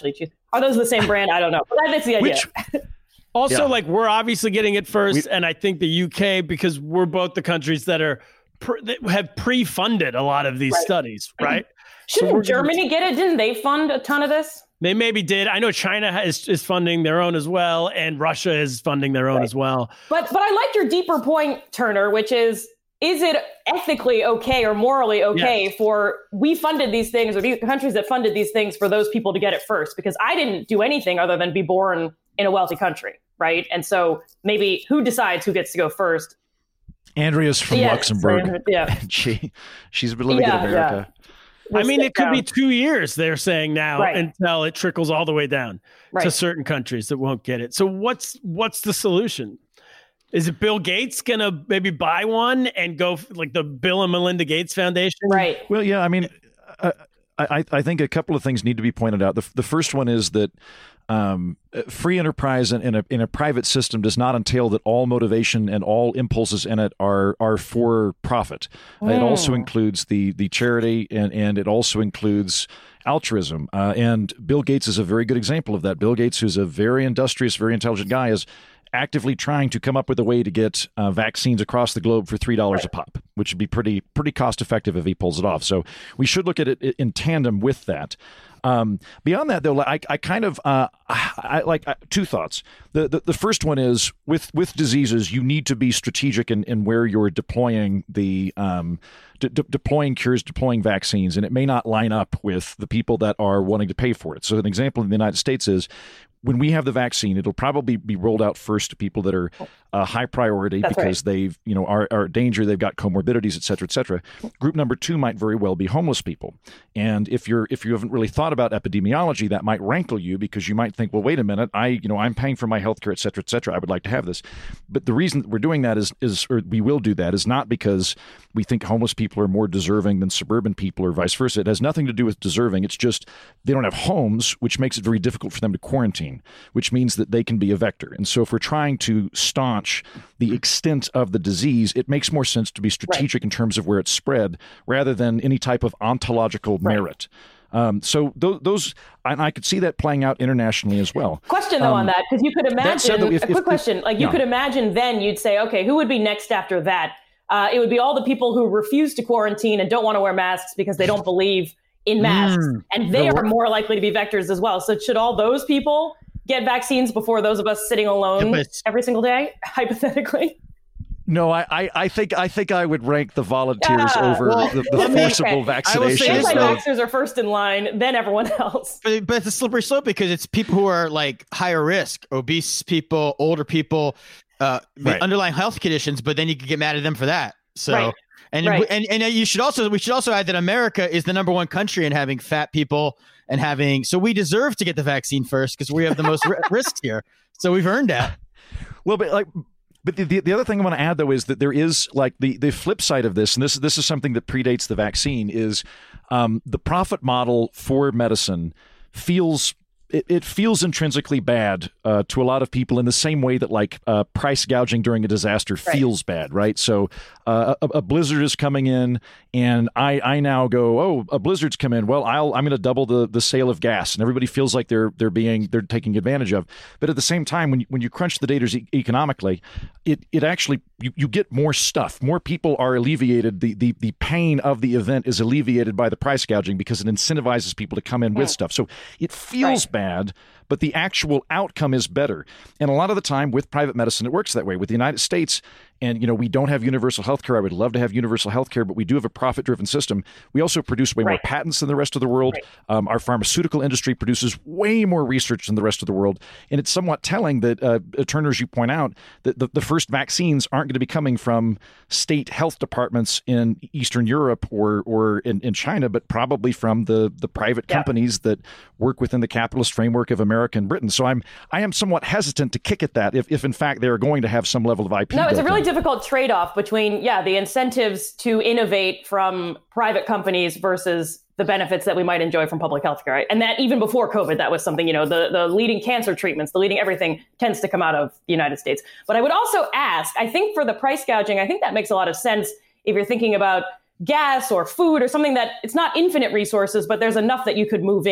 Are those the same brand? I don't know. But that's the idea. Which, also, Yeah. like, we're obviously getting it first, We- and I think the U K, because we're both the countries that are pre- that have pre-funded a lot of these Right. studies, right? Shouldn't So we're- Germany get it? Didn't they fund a ton of this? They maybe did. I know China is, is funding their own as well, and Russia is funding their own Right. as well. But but I like your deeper point, Turner, which is, is it ethically okay or morally okay Yes. for we funded these things, or these countries that funded these things, for those people to get it first? Because I didn't do anything other than be born in a wealthy country, right? And so maybe who decides who gets to go first? Andrea's from Yes, Luxembourg. yeah. she she's been living Yeah, in America. We'll I mean, sit it could be down. two years, they're saying now, Right. until it trickles all the way down to Right. certain countries that won't get it. So what's what's the solution? Is it Bill Gates going to maybe buy one and go f- like the Bill and Melinda Gates Foundation? Right. Well, yeah, I mean, uh, I, I think a couple of things need to be pointed out. The, the first one is that um, free enterprise in, in a in a private system does not entail that all motivation and all impulses in it are are for profit. Uh, It also includes the the charity, and and it also includes altruism. Uh, and Bill Gates is a very good example of that. Bill Gates, who's a very industrious, very intelligent guy, is actively trying to come up with a way to get uh, vaccines across the globe for three dollars a pop, which would be pretty pretty cost effective if he pulls it off. So we should look at it in tandem with that. Um, beyond that, though, I, I kind of uh, I, I like uh, two thoughts. The, the the first one is with with diseases, you need to be strategic in, in where you're deploying the um, de- de- deploying cures, deploying vaccines, and it may not line up with the people that are wanting to pay for it. So an example in the United States is, when we have the vaccine, it'll probably be rolled out first to people that are uh, high priority That's because right. they've, you know, are, are at danger, they've got comorbidities, et cetera, et cetera. Group number two might very well be homeless people. And if you're if you haven't really thought about epidemiology, that might rankle you because you might think, well, wait a minute, I, you know, I'm paying for my healthcare, et cetera, et cetera. I would like to have this. But the reason that we're doing that is is or we will do that is not because we think homeless people are more deserving than suburban people or vice versa. It has nothing to do with deserving. It's just they don't have homes, which makes it very difficult for them to quarantine, which means that they can be a vector. And so if we're trying to staunch the extent of the disease, it makes more sense to be strategic in terms of where it's spread rather than any type of ontological merit. Um, so th- those, and I could see that playing out internationally as well. Question though Um, on that, because you could that said, imagine though, if- a quick if- question. Like you yeah. could imagine, then you'd say, okay, who would be next after that? Uh, it would be all the people who refuse to quarantine and don't want to wear masks because they don't believe in masks, Mm, and they the- are more likely to be vectors as well. So should all those people get vaccines before those of us sitting alone Yeah, but it's- every single day, hypothetically? No, I, I, I think I think I would rank the volunteers Yeah. over Well, the, the let me- forcible okay. I will say vaccination. this, though. Anti-vaxxers are first in line, then everyone else. But, but it's a slippery slope because it's people who are like higher risk, obese people, older people, uh, Right. underlying health conditions. But then you could get mad at them for that. So, Right. and, Right. and and you should also we should also add that America is the number one country in having fat people and having. So we deserve to get the vaccine first because we have the most ri- risks here. So we've earned that. Well, but like, but the, the the other thing I want to add though is that there is like the the flip side of this, and this this is something that predates the vaccine, is um, the profit model for medicine feels. It, it feels intrinsically bad uh, to a lot of people in the same way that like uh, price gouging during a disaster feels bad, right? So uh, a, a blizzard is coming in, and I, I now go, oh, a blizzard's come in. Well, I'll I'm going to double the, the sale of gas, and everybody feels like they're they're being they're taking advantage of. But at the same time, when you, when you crunch the data e- economically, it it actually you, you get more stuff. More people are alleviated. The, the the pain of the event is alleviated by the price gouging because it incentivizes people to come in with stuff. So it feels Right. bad, but the actual outcome is better. And a lot of the time with private medicine, it works that way. With the United States, and you know, we don't have universal health care. I would love to have universal health care, but we do have a profit-driven system. We also produce way more Right. patents than the rest of the world. Um, our pharmaceutical industry produces way more research than the rest of the world. And it's somewhat telling that, uh, Turner, as you point out, that the, the first vaccines aren't going to be coming from state health departments in Eastern Europe or or in, in China, but probably from the, the private Yeah. companies that work within the capitalist framework of America and Britain. So I'm I am somewhat hesitant to kick at that if, if in fact they are going to have some level of I P. No, it's a built really in. difficult trade-off between, yeah, the incentives to innovate from private companies versus the benefits that we might enjoy from public health care. Right? And that even before COVID, that was something, you know, the, the leading cancer treatments, the leading everything tends to come out of the United States. But I would also ask, I think for the price gouging, I think that makes a lot of sense if you're thinking about gas or food or something that it's not infinite resources, but there's enough that you could move in.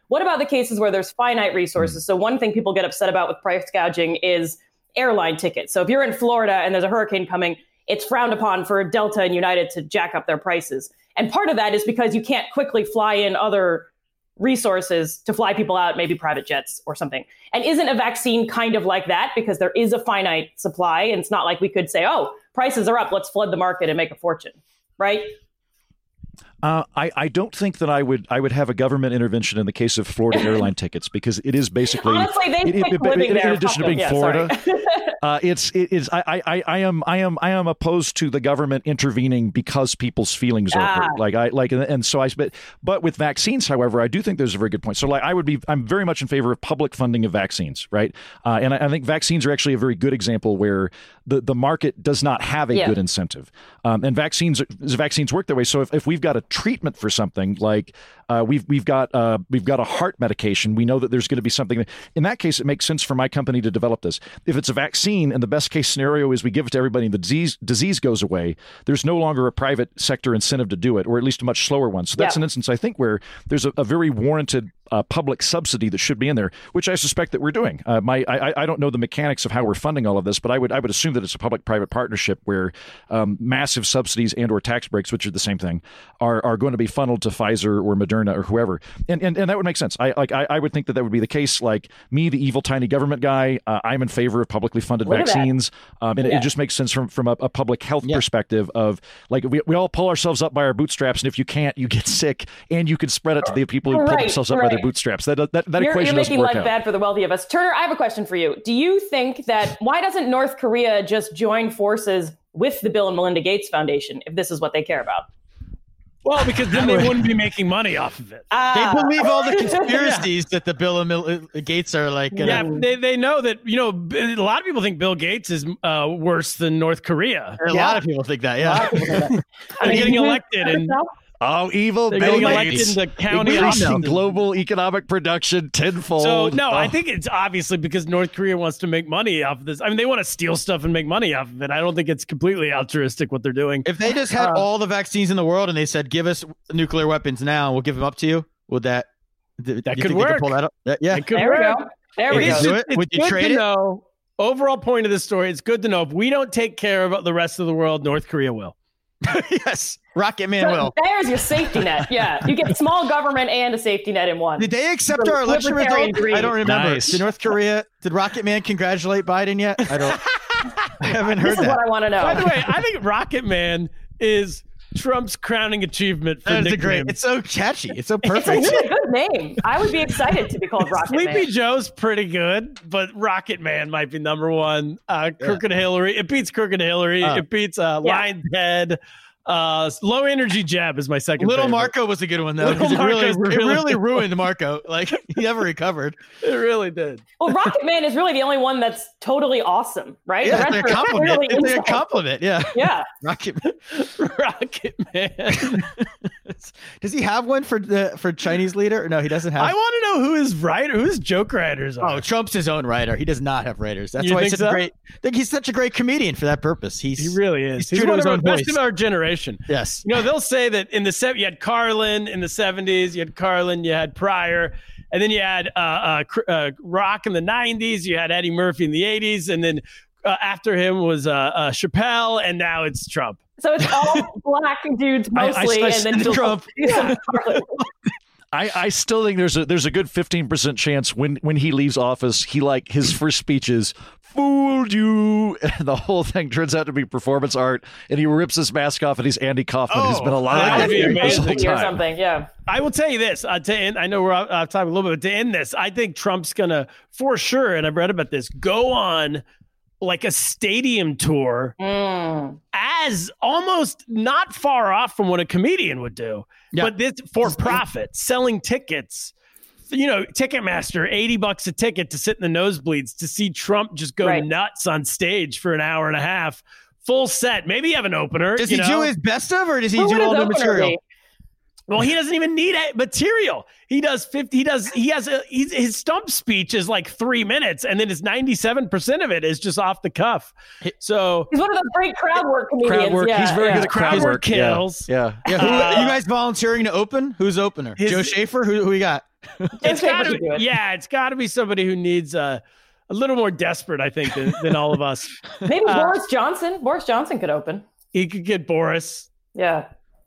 What about the cases where there's finite resources? So one thing people get upset about with price gouging is airline tickets. So if you're in Florida and there's a hurricane coming, it's frowned upon for Delta and United to jack up their prices. And part of that is because you can't quickly fly in other resources to fly people out, maybe private jets or something. And isn't a vaccine kind of like that? Because there is a finite supply, and it's not like we could say, oh, prices are up, let's flood the market and make a fortune, right? Uh, I, I don't think that I would I would have a government intervention in the case of Florida airline tickets, because it is basically honestly they it, it, it, living in, there. in addition to being yeah, Florida, uh, it's it is I, I I am I am I am opposed to the government intervening because people's feelings are ah. hurt. Like I like and so I but but with vaccines, however, I do think there's a very good point. So like I would be I'm very much in favor of public funding of vaccines, right? Uh, and I, I think vaccines are actually a very good example where the, the market does not have a yeah. good incentive, um, and vaccines vaccines work that way. So if, if we've got a treatment for something. Something like uh, we've we've got uh, we've got a heart medication. We know that there's going to be something. In that case, it makes sense for my company to develop this. If it's a vaccine, and the best case scenario is we give it to everybody, and the disease disease goes away, there's no longer a private sector incentive to do it, or at least a much slower one. So that's yeah. an instance I think where there's a, a very warranted uh, public subsidy that should be in there, which I suspect that we're doing. Uh, my I, I don't know the mechanics of how we're funding all of this, but I would I would assume that it's a public-private partnership where um, massive subsidies and or tax breaks, which are the same thing, are are going to be funneled to Pfizer or Moderna or whoever, and and, and that would make sense. I like I, I would think that that would be the case. Like me, the evil tiny government guy, uh, I'm in favor of publicly funded Look vaccines, um, and yeah. it, it just makes sense from from a, a public health yeah. perspective of like we we all pull ourselves up by our bootstraps, and if you can't, you get sick, and you can spread it to the people who pull right, themselves up right. by their bootstraps. That that that you're, equation you're doesn't making work life out. bad for the wealthy of us. Turner, I have a question for you. Do you think that why doesn't North Korea just join forces with the Bill and Melinda Gates Foundation if this is what they care about? Well, because then they wouldn't be making money off of it. Ah. They believe all the conspiracies that the Bill and Mil- Gates are like. Gonna... Yeah, they, they know that, you know, a lot of people think Bill Gates is uh, worse than North Korea. A Yeah. lot of people think that, yeah. They're getting elected and Oh, evil they're Bill getting elected Gates. into county Increasing office. global economic production tenfold. So, no, Oh. I think it's obviously because North Korea wants to make money off of this. I mean, they want to steal stuff and make money off of it. I don't think it's completely altruistic what they're doing. If they just had Uh, all the vaccines in the world and they said, give us nuclear weapons now, we'll give them up to you, would that, th- That you could think they work. pull that up? That- yeah. It could There we work. go. There we It's go. do just- it? Would it's you good trade to it? know. Overall point of the story, it's good to know if we don't take care of the rest of the world, North Korea will. Yes. Rocket Man So will. there's your safety net. Yeah, you get small government and a safety net in one. Did they accept The our election libertarian result? dream. I don't remember. Nice. Did North Korea, did Rocket Man congratulate Biden yet? I don't. I haven't heard This is that. what I want to know. By the way, I think Rocket Man is Trump's crowning achievement for That is a nickname. great. It's so catchy. It's so It's a perfect. really good name. I would be excited to be called Rocket Sleepy Man. Joe's pretty good, but Rocket Man might be number one. Uh, Crooked Hillary. It beats Crooked Hillary. Uh, it beats uh, yeah. Lion's Head. Uh, Low Energy Jab is my second Little favorite. Marco was a good one though. Little 'cause It really, Marco's it really really good. ruined Marco. Like he never recovered. It really did. Well, Rocket Man is really the only one that's totally awesome, right? Yeah, The it's rest like a are compliment. really It's like a insult. compliment. Yeah. Yeah. Rocket. Rocket Man. Does he have one for the for Chinese leader? Or no, he doesn't have. I want to know who his writer, who his joke writers are. Oh, Trump's his own writer. He does not have writers. That's You why he's think such a so? great. I think he's such a great comedian for that purpose. He's He really is. He's He's, true to one his of our own best voice. of our generation. Yes. You know, they'll say that in the se- you had Carlin in the seventies, you had Carlin, you had Pryor, and then you had uh, uh, Cr- uh, Rock in the nineties, you had Eddie Murphy in the eighties, and then uh, after him was uh, uh, Chappelle, and now it's Trump. So it's all black dudes I- I- mostly, I and then still- Trump. I, I still think there's a there's a good fifteen percent chance when when he leaves office, he like his first speech is fooled you, and the whole thing turns out to be performance art, and he rips his mask off, and he's Andy Kaufman, who's Oh, been alive that'd be this whole amazing. or time. something. Yeah. I will tell you this. Uh, to end, I know we're out of time a little bit, but to end this, I think Trump's going to, for sure, and I've read about this, go on like a stadium tour Mm. as almost not far off from what a comedian would do. Yeah. But this for profit, selling tickets. You know, Ticketmaster, eighty bucks a ticket to sit in the nosebleeds to see Trump just go Right. nuts on stage for an hour and a half. Full set. Maybe have an opener. Does you he know? do his best of, or does he Who do would all his new opener material? be? Well, he doesn't even need material. He does fifty. He does. He has a he's, his stump speech is like three minutes, and then his ninety-seven percent of it is just off the cuff. So he's one of those great crowd work comedians. Crowd work. Yeah, he's very yeah. good at crowd work. Kills. Yeah. Yeah. yeah. Who, Uh, are you guys volunteering to open? Who's opener? His- Joe Schaefer? Who who we got? It's got to should do it. yeah, it's got to be somebody who needs uh, a little more desperate, I think, than, than all of us. Maybe Uh, Boris Johnson. Boris Johnson could open. He could get Boris. Yeah.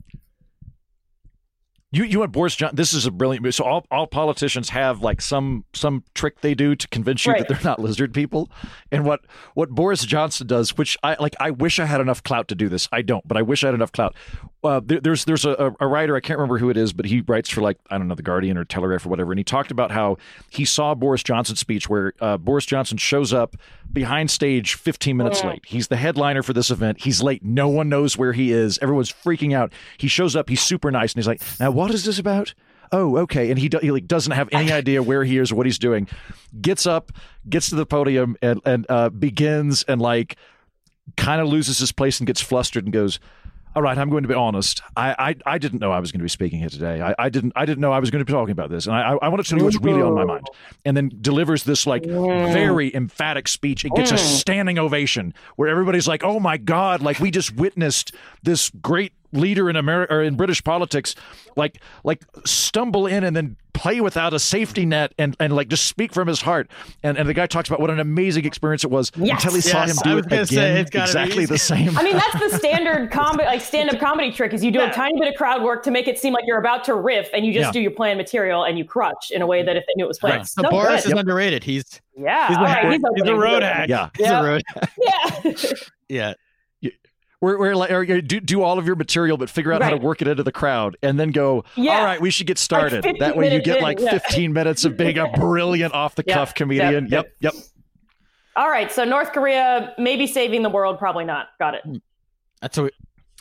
You you want Boris Johnson? This is a brilliant move. So all, all politicians have like some some trick they do to convince you Right. that they're not lizard people. And what what Boris Johnson does, which I like, I wish I had enough clout to do this. I don't, but I wish I had enough clout. Uh, there, there's there's a, a writer, I can't remember who it is, but he writes for like I don't know the Guardian or Telegraph or whatever, and he talked about how he saw Boris Johnson's speech where uh, Boris Johnson shows up behind stage fifteen minutes late. He's the headliner for this event. He's late. No one knows where he is. Everyone's freaking out. He shows up. He's super nice, and he's like, "Now, what is this about?" Oh, okay. And he, do, he like doesn't have any idea where he is or what he's doing. Gets up, gets to the podium, and and uh, begins and like kind of loses his place and gets flustered and goes, "All right, I'm going to be honest. I I, I didn't know I was going to be speaking here today. I, I didn't I didn't know I was going to be talking about this, and I I wanted to tell you what's really on my mind." And then delivers this like very emphatic speech. It gets a standing ovation where everybody's like, "Oh my God!" Like we just witnessed this great leader in America or in British politics, like like stumble in and then play without a safety net and, and like just speak from his heart. And and the guy talks about what an amazing experience it was Yes. until he saw Yes, him I do was it gonna again. say, it's gotta be Exactly easy. the same. I mean, that's the standard comedy, like stand-up comedy trick is you do a tiny bit of crowd work to make it seem like you're about to riff, and you just Yeah. do your planned material and you crutch in a way that if they knew it was planned. Right. So No Boris good. is underrated. He's Yeah, he's all the right, hack. he's, He's a opening. road hack. yeah. he's Yeah. a road. Yeah. Yeah. We're, we're like, or, do, do all of your material, but figure out how Right. to work it into the crowd and then go, Yeah. all right, we should get started. fifteen That way you minutes get in, like yeah. fifteen minutes of being a brilliant off the cuff Yep, comedian. yep, Yep, yep. All right, so North Korea maybe saving the world, probably not. Got it. That's what.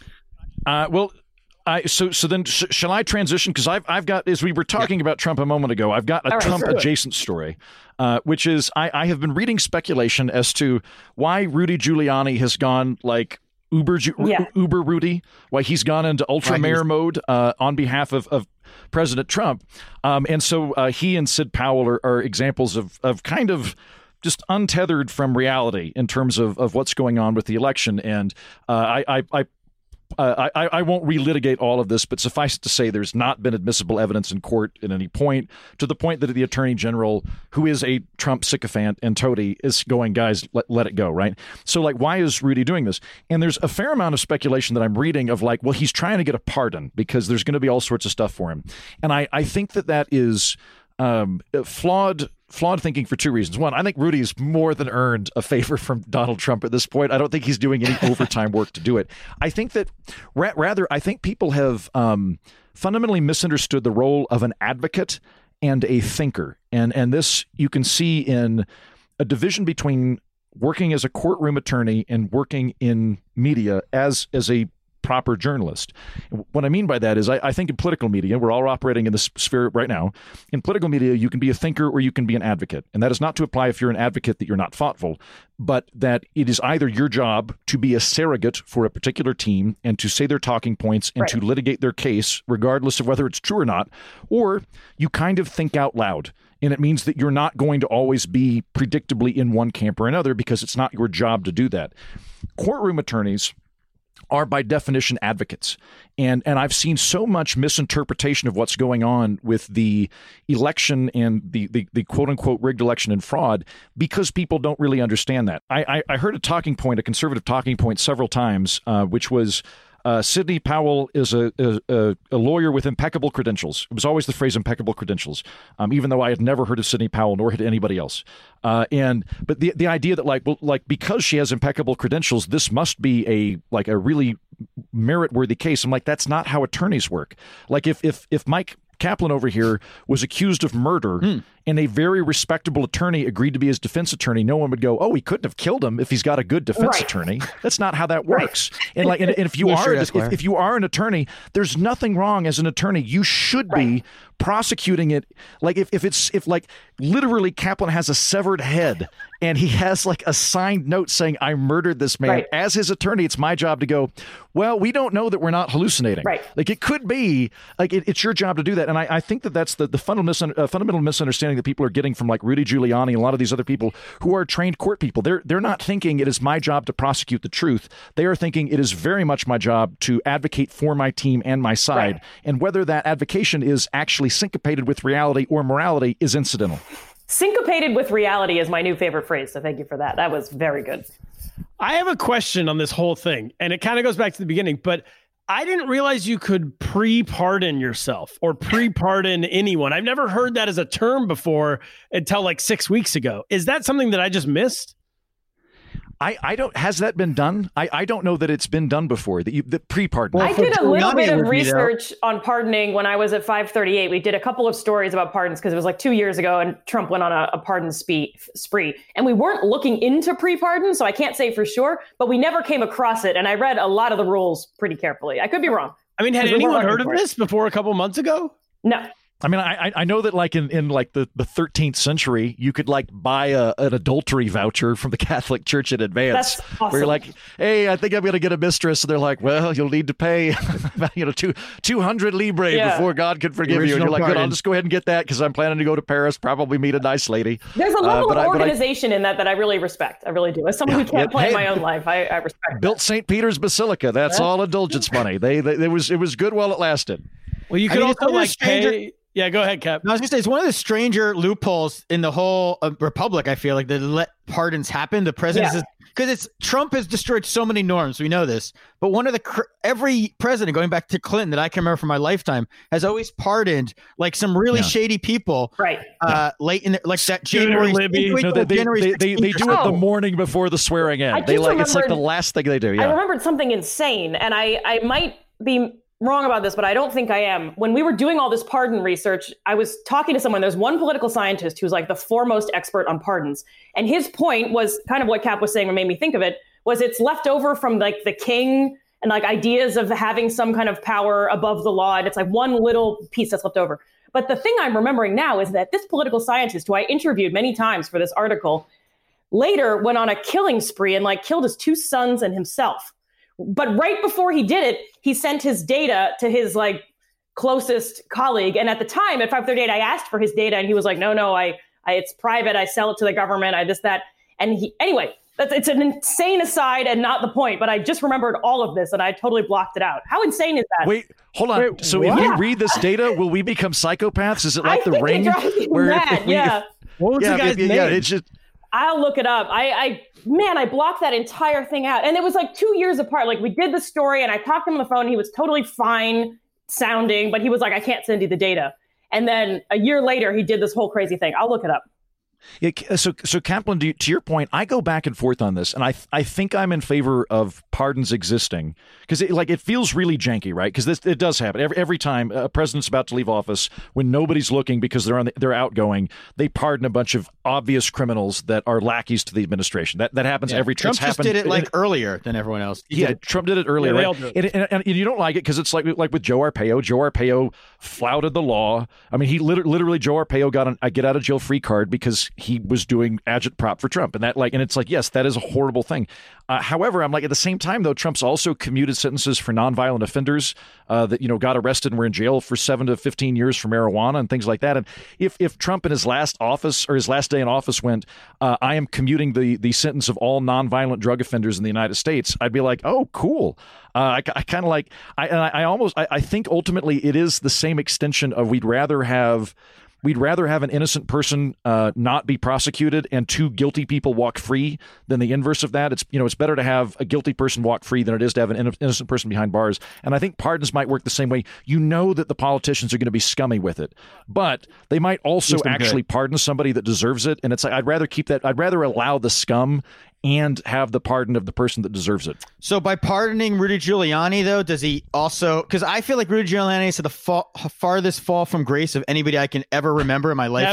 Uh, well, I so so then sh- shall I transition? Because I've I've got, as we were talking about Trump a moment ago, I've got a All right, Trump sure. adjacent story, uh, which is I, I have been reading speculation as to why Rudy Giuliani has gone like Uber Ju- Yeah. Uber Rudy, why he's gone into ultra Why he's- mayor mode uh, on behalf of, of President Trump, um, and so uh, he and Sid Powell are, are examples of of kind of just untethered from reality in terms of, of what's going on with the election. And uh, I, I, I Uh, I, I won't relitigate all of this, but suffice it to say there's not been admissible evidence in court at any point, to the point that the attorney general, who is a Trump sycophant and toady, is going, guys, let, let it go, right? So, like, why is Rudy doing this? And there's a fair amount of speculation that I'm reading of, like, well, he's trying to get a pardon because there's going to be all sorts of stuff for him. And I, I think that that is um, flawed Flawed thinking for two reasons. One, I think Rudy's more than earned a favor from Donald Trump at this point. I don't think he's doing any overtime work to do it. I think that ra- rather, I think people have um, fundamentally misunderstood the role of an advocate and a thinker. And, and this you can see in a division between working as a courtroom attorney and working in media as, as a proper journalist. What I mean by that is I, I think in political media, we're all operating in this sphere right now. In political media, you can be a thinker or you can be an advocate. And that is not to apply if you're an advocate that you're not thoughtful, but that it is either your job to be a surrogate for a particular team and to say their talking points and Right. to litigate their case, regardless of whether it's true or not, or you kind of think out loud. And it means that you're not going to always be predictably in one camp or another because it's not your job to do that. Courtroom attorneys are by definition advocates. And and I've seen so much misinterpretation of what's going on with the election and the, the, the quote-unquote rigged election and fraud because people don't really understand that. I, I, I heard a talking point, a conservative talking point several times, uh, which was uh, Sidney Powell is a, a, a lawyer with impeccable credentials. It was always the phrase impeccable credentials, um, even though I had never heard of Sidney Powell, nor had anybody else. Uh, and but the the idea that like well, like because she has impeccable credentials, this must be a like a really merit-worthy case. I'm like, that's not how attorneys work. Like if if if Mike Kaplan over here was accused of murder Hmm. and a very respectable attorney agreed to be his defense attorney, no one would go, oh, he couldn't have killed him if he's got a good defense Right. attorney. That's not how that works. Right. And like, and, and if you Yeah, are, sure, if, Esquire. if you are an attorney, there's nothing wrong as an attorney. You should be Right. prosecuting it. Like if, if it's, if like literally Kaplan has a severed head and he has like a signed note saying, I murdered this man, Right. as his attorney, it's my job to go, well, we don't know that we're not hallucinating. Right. Like it could be like it, it's your job to do that. And I, I think that that's the, the fundamental, mis- uh, fundamental misunderstanding that people are getting from like Rudy Giuliani and a lot of these other people who are trained court people. They're, they're not thinking it is my job to prosecute the truth. They are thinking it is very much my job to advocate for my team and my side. Right. And whether that advocation is actually syncopated with reality or morality is incidental. Syncopated with reality is my new favorite phrase. So thank you for that. That was very good. I have a question on this whole thing, and it kind of goes back to the beginning, but I didn't realize you could pre-pardon yourself or pre-pardon anyone. I've never heard that as a term before until like six weeks ago. Is that something that I just missed? I, I don't, has that been done? I, I don't know that it's been done before, that you, the pre-pardon. I did a little Giuliani bit of would be there. research on pardoning when I was at five thirty-eight. We did a couple of stories about pardons because it was like two years ago and Trump went on a, a pardon spe- spree. And we weren't looking into pre-pardon, so I can't say for sure, but we never came across it. And I read a lot of the rules pretty carefully. I could be wrong. I mean, had Because we weren't anyone looking heard of for it. this before a couple months ago? No. I mean, I I know that like in, in like the, the thirteenth century, you could like buy a, an adultery voucher from the Catholic Church in advance. That's awesome. Where you're like, hey, I think I'm going to get a mistress. And they're like, well, you'll need to pay, you know, two, 200 Libre Yeah. before God can forgive you. And Original you're like, good, I'll pardon. just go ahead and get that because I'm planning to go to Paris, probably meet a nice lady. There's a Uh, level but of I- but I- organization in that that I really respect. I really do. As someone who Yeah, can't yeah, plan hey, my own life, I, I respect Built that. Saint Peter's Basilica. That's all indulgence money. They, they, it was, it was good while it lasted. Well, you I could mean, it's also one of like the stranger- pay. Yeah, go ahead, Cap. No, I was gonna say it's one of the stranger loopholes in the whole uh, republic. I feel like that let pardons happen. The president Yeah. is because it's Trump has destroyed so many norms. We know this, but one of the cr- every president going back to Clinton that I can remember from my lifetime has always pardoned like some really Yeah. shady people. Right. Uh, late in the, like that Shooter January. Libby. wait No, till they, they, January they, they, they do it the Oh. morning before the swearing in. I They just like it's like the remembered- last thing they do. I Yeah. remembered something insane, and I, I might be wrong about this, but I don't think I am. When we were doing all this pardon research, I was talking to someone. There's one political scientist who's like the foremost expert on pardons. And his point was kind of what Cap was saying, or made me think of it, was it's left over from like the king and like ideas of having some kind of power above the law. And it's like one little piece that's left over. But the thing I'm remembering now is that this political scientist, who I interviewed many times for this article, later went on a killing spree and like killed his two sons and himself. But right before he did it, he sent his data to his like closest colleague. And at the time at five thirty-eight, I asked for his data and he was like, no, no, I, I it's private. I sell it to the government. I this, that. And he, anyway, that's, it's an insane aside and not the point, but I just remembered all of this and I totally blocked it out. How insane is that? Wait, hold on. Wait, so if what? we read this data, will we become psychopaths? Is it like I the think ring? it drives you where if- mad. if we- yeah. What was yeah, the guy's if- yeah, name? yeah, it's just I'll look it up. I, I, man, I blocked that entire thing out. And it was like two years apart. Like we did the story and I talked to him on the phone. He was totally fine sounding, but he was like, I can't send you the data. And then a year later, he did this whole crazy thing. I'll look it up. Yeah, so, so Kaplan, to, to your point, I go back and forth on this, and I, I think I'm in favor of pardons existing because, it, like, it feels really janky, right? Because this it does happen every every time a president's about to leave office, when nobody's looking because they're on the, they're outgoing, they pardon a bunch of obvious criminals that are lackeys to the administration. That that happens every time. Trump just did it like earlier than everyone else. He Yeah, did it- Trump did it earlier, Yeah, they right? all do it. And, and, and you don't like it because it's like like with Joe Arpaio. Joe Arpaio flouted the law. I mean, he liter- literally Joe Arpaio got an I get out of jail free card because he was doing agitprop for Trump, and that like and it's like yes, that is a horrible thing. Uh, however, I'm like at the same time though, Trump's also commuted sentences for nonviolent offenders uh, that you know got arrested and were in jail for seven to fifteen years for marijuana and things like that. And if if Trump in his last office or his last day in office went, uh, I am commuting the the sentence of all nonviolent drug offenders in the United States, I'd be like, oh, cool. Uh, I, I kind of like I and I, I almost I, I think ultimately it is the same extension of we'd rather have. We'd rather have an innocent person uh, not be prosecuted and two guilty people walk free than the inverse of that. It's you know it's better to have a guilty person walk free than it is to have an in- innocent person behind bars. And I think pardons might work the same way. You know that the politicians are going to be scummy with it, but they might also He's been actually good. pardon somebody that deserves it. And it's like I'd rather keep that. I'd rather allow the scum and have the pardon of the person that deserves it. So by pardoning Rudy Giuliani, though, does he also? Because I feel like Rudy Giuliani is the fa- farthest fall from grace of anybody I can ever remember in my lifetime. Ever.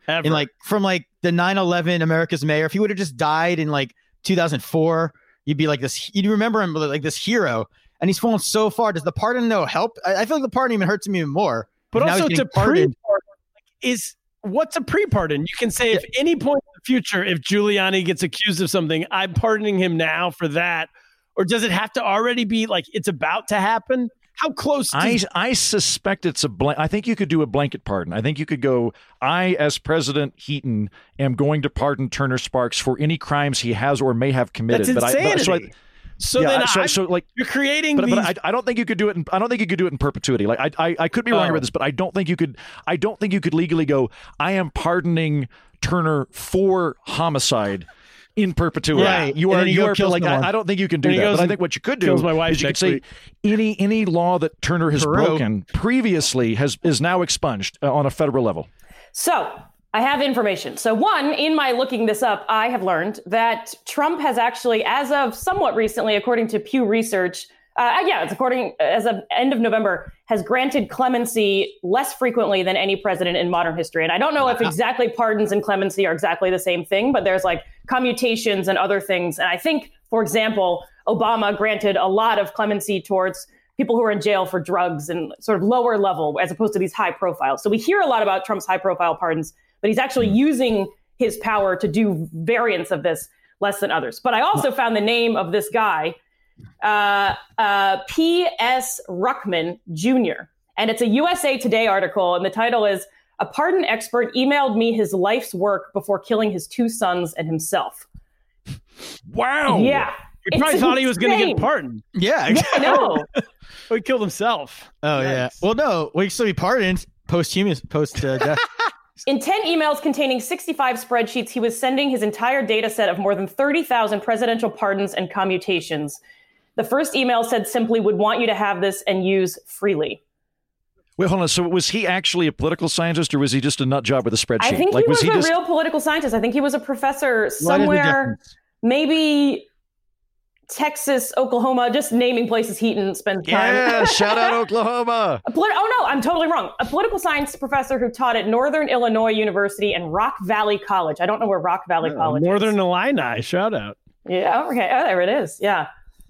Ever. in like from like the nine eleven America's Mayor. If he would have just died in like two thousand four, you'd be like this. You'd remember him like this hero. And he's fallen so far. Does the pardon though help? I, I feel like the pardon even hurts him even more. But now also he's to getting pardoned. pre-pardon is what's a pre-pardon? You can say if any point in the future, if Giuliani gets accused of something, I'm pardoning him now for that. Or does it have to already be like it's about to happen? How close? Does- I I suspect it's a blank. I think you could do a blanket pardon. I think you could go, I, as President Heaton, am going to pardon Turner Sparks for any crimes he has or may have committed. That's insanity. But I, but, so I, So yeah, then, so, I'm, so like you're creating. But, these... but I, I don't think you could do it. In, I don't think you could do it in perpetuity. Like I, I, I could be wrong Oh. about this, but I don't think you could. I don't think you could legally go, I am pardoning Turner for homicide in perpetuity. Right. You And are. then he You go are. kills Like someone. I, I don't think you can do And he that. goes But I and think what you could do kills my wife is you could next say week. any any law that Turner has Peru. broken previously has is now expunged uh, on a federal level. So I have information. So one, in my looking this up, I have learned that Trump has actually, as of somewhat recently, according to Pew Research, uh, yeah, it's according, as of end of November, has granted clemency less frequently than any president in modern history. And I don't know if exactly pardons and clemency are exactly the same thing, but there's like commutations and other things. And I think, for example, Obama granted a lot of clemency towards people who are in jail for drugs and sort of lower level as opposed to these high profile. So we hear a lot about Trump's high profile pardons, but he's actually using his power to do variants of this less than others. But I also found the name of this guy, uh, uh, P S Ruckman Junior And it's a U S A Today article. And the title is, "A Pardon Expert Emailed Me His Life's Work Before Killing His Two Sons and Himself." Wow. Yeah. He probably It's thought he was going to insane. get pardoned. Yeah. Yeah, I know. Oh, he killed himself. Oh yeah. Yikes. Well, no, we still be pardoned posthumous post uh, death. In ten emails containing sixty-five spreadsheets, he was sending his entire data set of more than thirty thousand presidential pardons and commutations. The first email said simply, "Would want you to have this and use freely." Wait, hold on. So was he actually a political scientist, or was he just a nut job with a spreadsheet? I think like, he was, was he a just... real political scientist. I think he was a professor What is the somewhere, difference? maybe Texas, Oklahoma, just naming places Heaton spends time. Yeah, shout out Oklahoma. A polit- oh, no, I'm totally wrong. A political science professor who taught at Northern Illinois University and Rock Valley College. I don't know where Rock Valley Oh, College Northern is. Illini. Shout out. Yeah, okay. Oh, there it is. Yeah.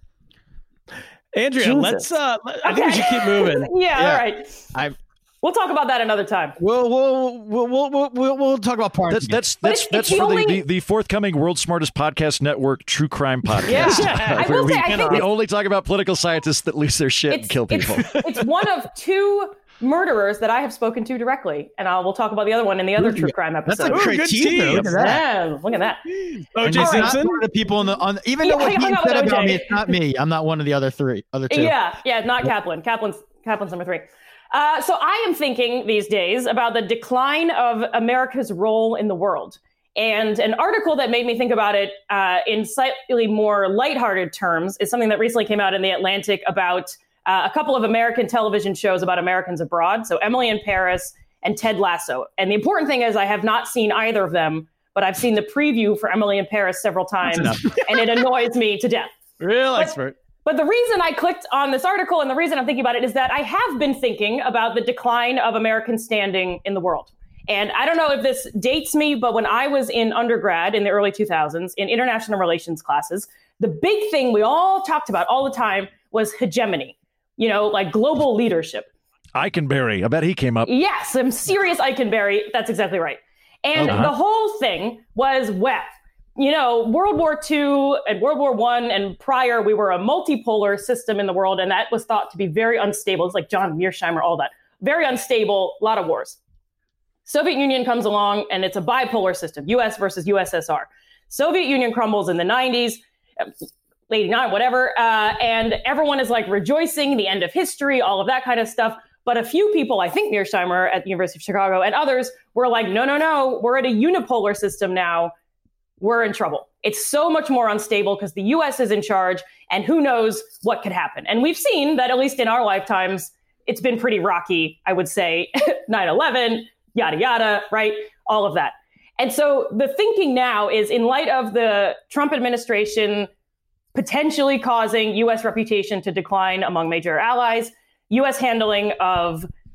Andrea, Jesus. let's. Uh, let- I think we should keep moving. yeah, Yeah. all right. I We'll talk about that another time. we'll we'll we'll we'll we'll, we'll, we'll talk about pardons. That's that's But that's it's- that's it's the for the, only- the, the forthcoming World's Smartest Podcast Network true crime podcast. Yeah. I where will we, say, I think we it's- only talk about political scientists that lose their shit and It's, kill people. it's, it's one of two murderers that I have spoken to directly, and I'll, we'll talk about the other one in the other true crime That's episode. a Ooh, great good team. team. Look at that. Yeah, look at that. O And J it's not Simpson. one of the people on the on. Even Yeah, though what I he hung out with said about O J. me, it's not me. I'm not one of the other three. Other two. Yeah, yeah, not Kaplan. Kaplan's Kaplan's number three. Uh, so I am thinking these days about the decline of America's role in the world. And an article that made me think about it uh, in slightly more lighthearted terms is something that recently came out in The Atlantic about uh, a couple of American television shows about Americans abroad. So Emily in Paris and Ted Lasso. And the important thing is I have not seen either of them, but I've seen the preview for Emily in Paris several times, and it annoys me to death. Real But- expert. But the reason I clicked on this article and the reason I'm thinking about it is that I have been thinking about the decline of American standing in the world. And I don't know if this dates me, but when I was in undergrad in the early two thousands in international relations classes, the big thing we all talked about all the time was hegemony, you know, like global leadership. Eikenberry. I bet he came up. Yes, some serious Eikenberry. That's exactly right. And Okay. the whole thing was, well, you know, World War Two and World War One and prior, we were a multipolar system in the world, and that was thought to be very unstable. It's like John Mearsheimer, all that. Very unstable, a lot of wars. Soviet Union comes along, and it's a bipolar system, U S versus U S S R. Soviet Union crumbles in the nineties, eighty-nine, whatever, uh, and everyone is like rejoicing, the end of history, all of that kind of stuff. But a few people, I think Mearsheimer at the University of Chicago and others, were like, no, no, no, we're at a unipolar system now. We're in trouble. It's so much more unstable because the U S is in charge, and who knows what could happen. And we've seen that, at least in our lifetimes, it's been pretty rocky, I would say. nine eleven, yada, yada, right? All of that. And so the thinking now is, in light of the Trump administration potentially causing U S reputation to decline among major allies, U S handling of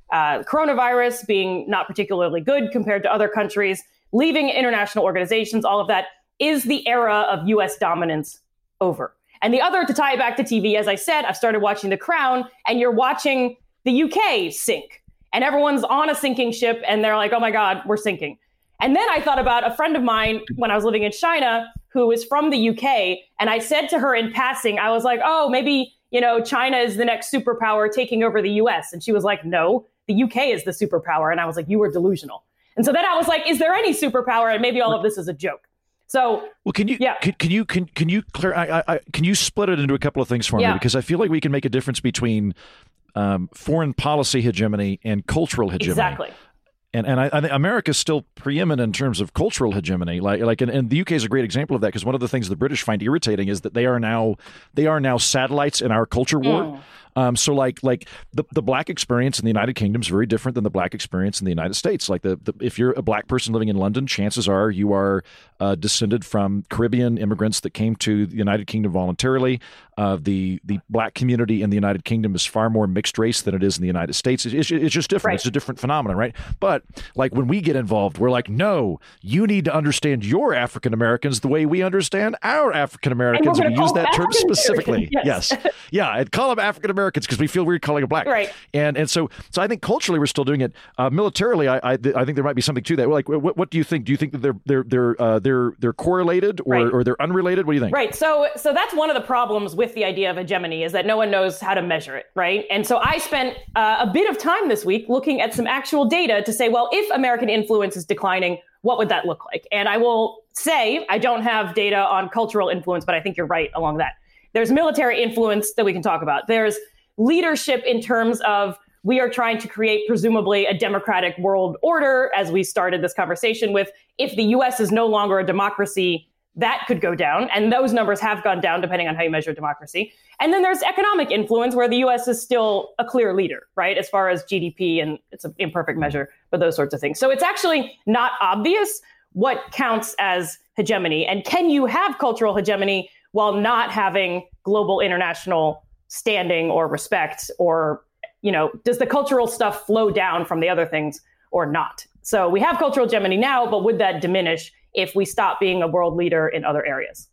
uh, coronavirus being not particularly good compared to other countries, leaving international organizations, all of that. Is the era of U S dominance over? And the other, to tie it back to T V, as I said, I've started watching The Crown, and you're watching the U K sink. And everyone's on a sinking ship, and they're like, oh my God, we're sinking. And then I thought about a friend of mine when I was living in China who is from the U K. And I said to her in passing, I was like, oh, maybe, you know, China is the next superpower taking over the U S. And she was like, no, the U K is the superpower. And I was like, you were delusional. And so then I was like, is there any superpower? And maybe all of this is a joke. So, well, can you, yeah. can, can you, can, can you clear, I, I, can you split it into a couple of things for yeah. me? Because I feel like we can make a difference between um, foreign policy hegemony and cultural hegemony. Exactly. And and I, I think America is still preeminent in terms of cultural hegemony. Like like and, and the U K is a great example of that, because one of the things the British find irritating is that they are now they are now satellites in our culture war. Mm. Um, so like like the, the black experience in the United Kingdom is very different than the black experience in the United States. Like the, the if you're a black person living in London, chances are you are uh, descended from Caribbean immigrants that came to the United Kingdom voluntarily. Uh, the the black community in the United Kingdom is far more mixed race than it is in the United States. It's, it's, it's just different. Right. It's a different phenomenon, right? But like when we get involved, we're like, no, you need to understand your African Americans the way we understand our African Americans. We use that term specifically. Yes. yes. Yeah. And call them African Americans because we feel weird calling them black. Right. And and so so I think culturally we're still doing it. Uh, militarily, I, I I think there might be something to that. Like, what what do you think? Do you think that they're they're they're uh, they're they're correlated or right. or they're unrelated? What do you think? Right. So so that's one of the problems with the idea of hegemony, is that no one knows how to measure it. Right. And so I spent uh, a bit of time this week looking at some actual data to say, well, if American influence is declining, what would that look like? And I will say I don't have data on cultural influence, but I think you're right along that. There's military influence that we can talk about. There's leadership in terms of we are trying to create presumably a democratic world order, as we started this conversation with. If the U S is no longer a democracy, that could go down. And those numbers have gone down depending on how you measure democracy. And then there's economic influence, where the U S is still a clear leader, right? As far as G D P, and it's an imperfect measure, but those sorts of things. So it's actually not obvious what counts as hegemony. And can you have cultural hegemony while not having global international standing or respect? Or, you know, does the cultural stuff flow down from the other things or not? So we have cultural hegemony now, but would that diminish if we stop being a world leader in other areas?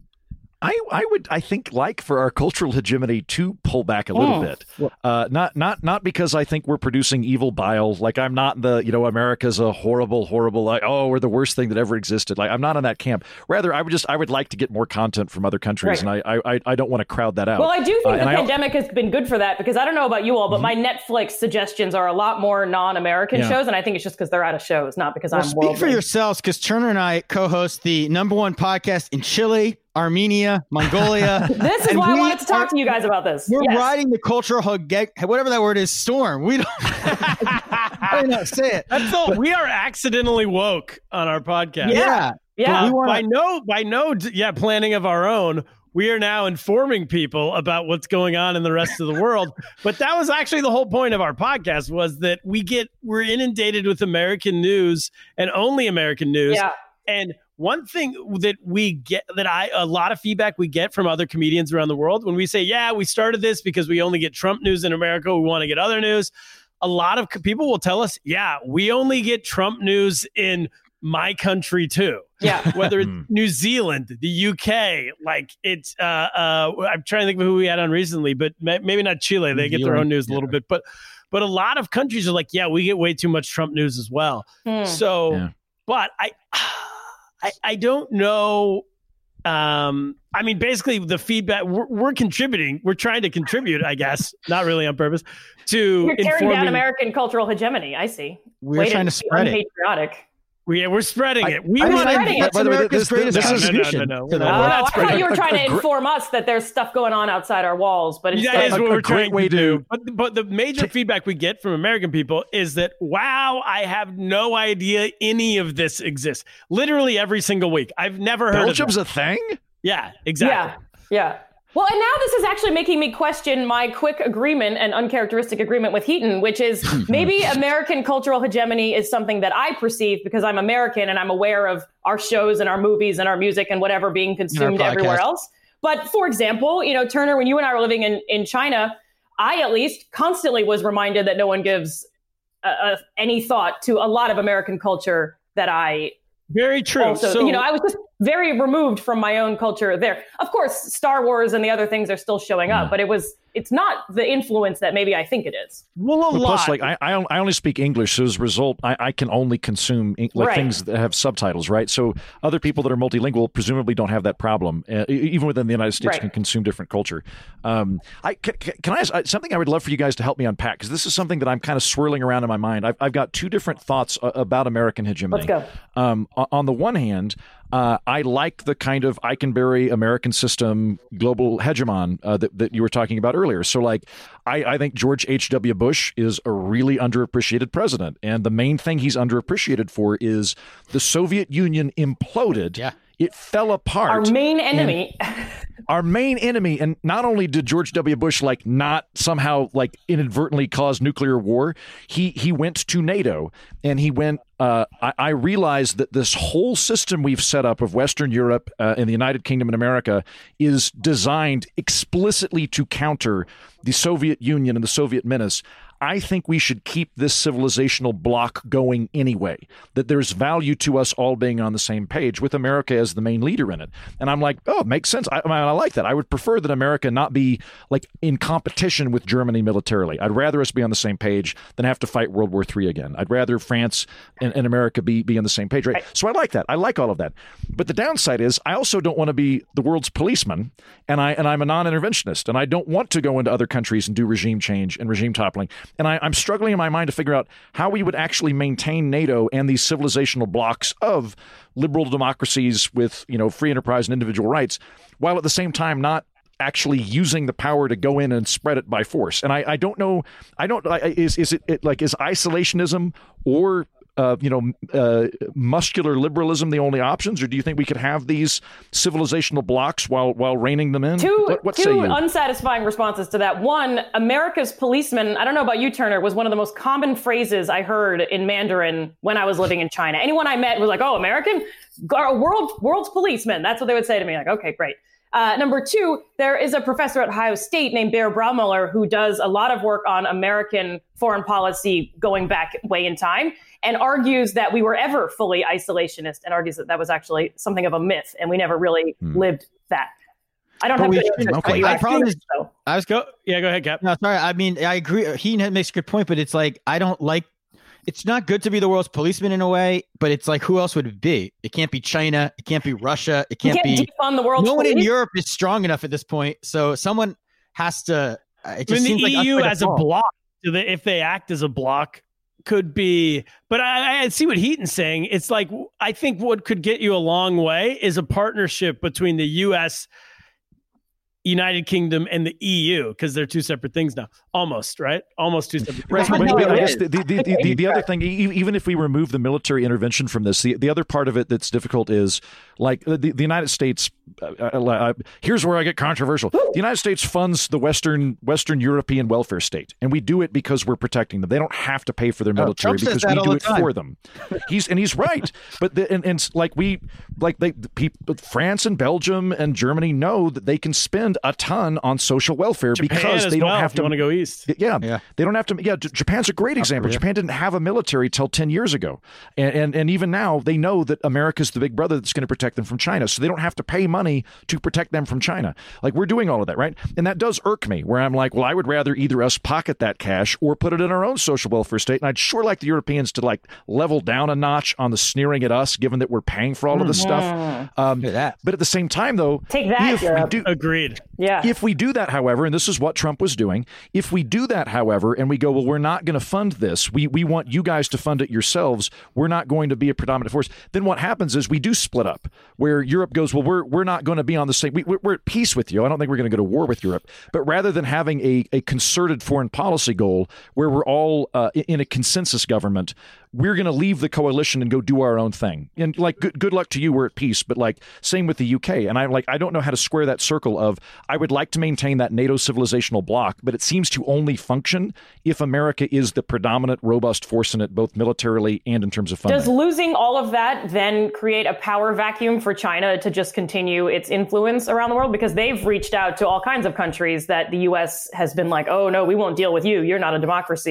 I, I would I think like for our cultural hegemony to pull back a little Mm. bit, uh, not not not because I think we're producing evil bile. Like I'm not the you know America's a horrible horrible like oh we're the worst thing that ever existed. Like I'm not in that camp. Rather, I would just I would like to get more content from other countries, Right. and I, I I don't want to crowd that out. Well, I do think Uh, the and I- pandemic has been good for that, because I don't know about you all, but Mm-hmm. my Netflix suggestions are a lot more non-American Yeah. shows, and I think it's just because they're out of shows, not because Well, I'm speak worldly. for yourselves, because Turner and I co-host the number one podcast in Chile, Armenia, Mongolia. This is and why I we wanted to talk are- to you guys about this. We're Yes. riding the cultural hug, whatever that word is, storm. We don't. I don't know. Say it. That's the, we are accidentally woke on our podcast. Yeah. Yeah. We wanna- By no, by no, yeah, planning of our own, we are now informing people about what's going on in the rest of the world. But that was actually the whole point of our podcast, was that we get we're inundated with American news and only American news. Yeah. And one thing that we get, that I, a lot of feedback we get from other comedians around the world, when we say, yeah, we started this because we only get Trump news in America, we want to get other news. A lot of people will tell us, yeah, we only get Trump news in my country too. Yeah. Whether it's New Zealand, the U K, like it's, uh, uh, I'm trying to think of who we had on recently, but may, maybe not Chile. They New get their Zealand, own news a yeah. little bit, but, but a lot of countries are like, yeah, we get way too much Trump news as well. Hmm. So, Yeah. but I, I, I don't know. Um, I mean, basically the feedback we're, we're contributing, we're trying to contribute, I guess, not really on purpose, to You're tearing down informing. American cultural hegemony. I see. We're Way trying to be spread it. unpatriotic. We, we're spreading it. We I want mean, spreading I- it. that's By the way, America's this- greatest this is- contribution No, no, no, to the no, Oh, no, world. that's I thought pretty- you were a- trying a to gr- inform us that there's stuff going on outside our walls, but That instead, is what a- we're a great trying way to do. to- But, but the major feedback we get from American people is that, wow, I have no idea any of this exists. Literally every single week. I've never heard Belgium's of a thing? it. Yeah, exactly. yeah, yeah. Well, and now this is actually making me question my quick agreement and uncharacteristic agreement with Heaton, which is maybe American cultural hegemony is something that I perceive because I'm American and I'm aware of our shows and our movies and our music and whatever being consumed podcast. everywhere else. But for example, you know, Turner, when you and I were living in, in China, I at least constantly was reminded that no one gives uh, any thought to a lot of American culture that I very true. Also, so, you know, I was just very removed from my own culture there. Of course, Star Wars and the other things are still showing up, but it was it's not the influence that maybe I think it is. Well, a well, lot. Plus, like I, I only speak English, so as a result, I, I can only consume like right. things that have subtitles, right? So other people that are multilingual presumably don't have that problem. Uh, even within the United States, right. can consume different culture. Um, I can, can I ask something I would love for you guys to help me unpack, because this is something that I'm kind of swirling around in my mind. I've, I've got two different thoughts uh, about American hegemony. Let's go. Um, on the one hand, Uh, I like the kind of Eikenberry American system global hegemon uh, that, that you were talking about earlier. So, like, I, I think George H W. Bush is a really underappreciated president. And the main thing he's underappreciated for is the Soviet Union imploded. Yeah. It fell apart. Our main enemy. Our main enemy. And not only did George W. Bush like not somehow like inadvertently cause nuclear war, he he went to NATO and he went. Uh, I, I realized that this whole system we've set up of Western Europe uh, and the United Kingdom and America is designed explicitly to counter the Soviet Union and the Soviet menace. I think we should keep this civilizational block going anyway, that there's value to us all being on the same page with America as the main leader in it. And I'm like, oh, it makes sense. I, I, mean, I like that. I would prefer that America not be like in competition with Germany militarily. I'd rather us be on the same page than have to fight World War Three again. I'd rather France and, and America be, be on the same page. Right? right. So I like that. I like all of that. But the downside is I also don't want to be the world's policeman, and, I, and I'm a non-interventionist, and I don't want to go into other countries and do regime change and regime toppling. And I, I'm struggling in my mind to figure out how we would actually maintain NATO and these civilizational blocks of liberal democracies with, you know, free enterprise and individual rights, while at the same time not actually using the power to go in and spread it by force. And I, I don't know, I don't, is is it, it like, is isolationism or Uh, you know, uh, muscular liberalism the only options, or do you think we could have these civilizational blocks while while reining them in? Two, what, what two say you? unsatisfying responses to that. One, America's policeman, I don't know about you, Turner, was one of the most common phrases I heard in Mandarin when I was living in China. Anyone I met was like, oh, American? World, world's policeman. That's what they would say to me. Like, okay, great. Uh, number two, there is a professor at Ohio State named Bear Braumüller who does a lot of work on American foreign policy going back way in time and argues that we were ever fully isolationist and argues that that was actually something of a myth and we never really hmm. lived that. I don't but have we, to okay. I, I promise. So. I was go. Yeah, go ahead, Cap. No, sorry. I mean, I agree. He makes a good point, but it's like I don't like. It's not good to be the world's policeman in a way, but it's like, who else would it be? It can't be China. It can't be Russia. It can't, can't be defund the world's no one police? in Europe is strong enough at this point. So someone has to. It just I mean, seems the like E U like as a bloc, if they act as a bloc, could be. But I, I see what Heaton's saying. It's like, I think what could get you a long way is a partnership between the U S, United Kingdom, and the E U, because they're two separate things now. Almost, right? Almost two separate right. things. But, but I guess the, the, the, the, the other thing, even if we remove the military intervention from this, the, the other part of it that's difficult is, like, the, the United States, uh, uh, here's where I get controversial. The United States funds the Western Western European welfare state, and we do it because we're protecting them. They don't have to pay for their military oh, because we do the it time. for them. He's And he's right. But the, and, and like we, like they, the people, France and Belgium and Germany know that they can spend a ton on social welfare Japan because they well, don't have to want to go east. Yeah, yeah, they don't have to. Yeah, J- Japan's a great example. Korea. Japan didn't have a military till ten years ago, and, and and even now they know that America's the big brother that's going to protect them from China, so they don't have to pay money to protect them from China. Like, we're doing all of that, right? And that does irk me, where I'm like, well, I would rather either us pocket that cash or put it in our own social welfare state, and I'd sure like the Europeans to like level down a notch on the sneering at us, given that we're paying for all of this stuff. Um, that. But at the same time, though, take that. If we do, agreed. Yeah. If we do that, however, and this is what Trump was doing, if we do that, however, and we go, well, we're not going to fund this, we we want you guys to fund it yourselves, we're not going to be a predominant force, then what happens is we do split up, where Europe goes, well, we're we're not going to be on the same, we, we're at peace with you. I don't think we're going to go to war with Europe. But rather than having a, a concerted foreign policy goal where we're all uh, in a consensus government, we're going to leave the coalition and go do our own thing. And like, good good luck to you, we're at peace. But like, same with the U K. And I'm like, I don't know how to square that circle of, I would like to maintain that NATO civilizational bloc, but it seems to only function if America is the predominant robust force in it, both militarily and in terms of funding. Does losing all of that then create a power vacuum for China to just continue its influence around the world? Because they've reached out to all kinds of countries that the U S has been like, oh, no, we won't deal with you. You're not a democracy.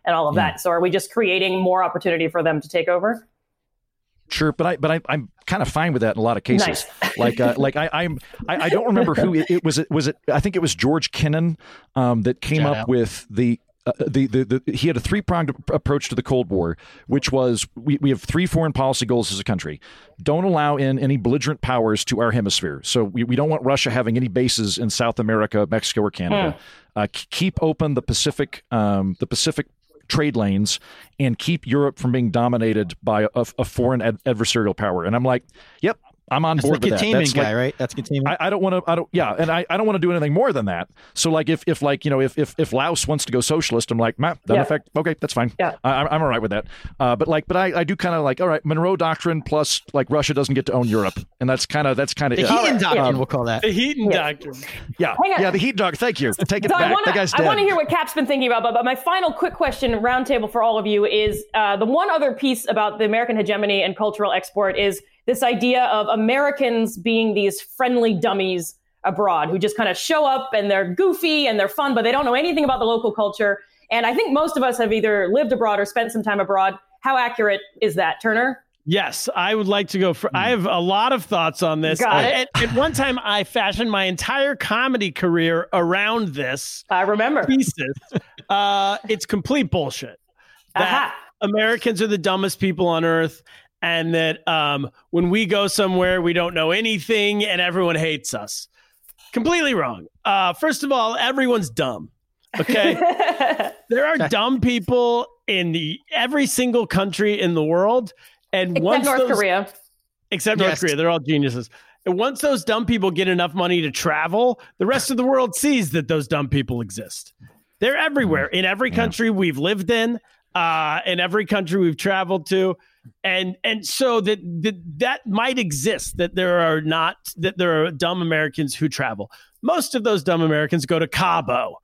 and all of Yeah. that. So are we just creating more opportunity for them to take over? Sure, but I but I, I'm kind of fine with that in a lot of cases. Nice. like uh, like I I'm I, I don't remember who it, it was. It was it. I think it was George Kennan um, that came Shout up out. with the. Uh, the, the the he had a three pronged approach to the Cold War, which was we, we have three foreign policy goals as a country. Don't allow in any belligerent powers to our hemisphere. So we, we don't want Russia having any bases in South America, Mexico, or Canada. Hmm. Uh, k- keep open the Pacific um, the Pacific trade lanes and keep Europe from being dominated by a, a foreign ad- adversarial power. And I'm like, yep. I'm on That's board the with that. containment That's guy, like, right? That's containment. I, I don't want to. I don't. Yeah, and I, I don't want to do anything more than that. So like, if if like you know, if if, if Laos wants to go socialist, I'm like, meh, doesn't Yeah. affect. Okay, that's fine. Yeah. I, I'm I'm all right with that. Uh, but like, but I, I do kind of like, all right, Monroe Doctrine plus like Russia doesn't get to own Europe, and that's kind of that's kind of the it. Heaton yeah. doctrine, we'll call that. The Heaton Yeah. doctrine. Yeah, Hang on. yeah, the heat dog. Thank you. Take it So I back. want that to guy's I dead. want to hear what Cap's been thinking about, but, but my final quick question, roundtable for all of you, is uh, the one other piece about the American hegemony and cultural export is this idea of Americans being these friendly dummies abroad who just kind of show up and they're goofy and they're fun, but they don't know anything about the local culture. And I think most of us have either lived abroad or spent some time abroad. How accurate is that, Turner? Yes, I would like to go for. I have a lot of thoughts on this. Got I- it. At, at one time, I fashioned my entire comedy career around this I remember. thesis. Uh, it's complete bullshit. That Aha. Americans are the dumbest people on earth, and that um, when we go somewhere, we don't know anything, and everyone hates us. Completely wrong. Uh, first of all, everyone's dumb. Okay. There are dumb people in the, every single country in the world. And Except once North those, Korea. Except North Yes. Korea. They're all geniuses. And once those dumb people get enough money to travel, the rest of the world sees that those dumb people exist. They're everywhere. In every country we've lived in, uh, in every country we've traveled to. And and so that, that that might exist, that there are not, that there are dumb Americans who travel. Most of those dumb Americans go to Cabo.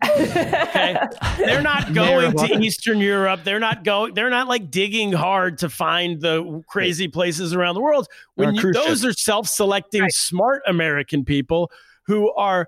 Okay, they're not going to Eastern Europe. They're not going. They're not like digging hard to find the crazy places around the world. When you, those are self-selecting, right. smart American people who are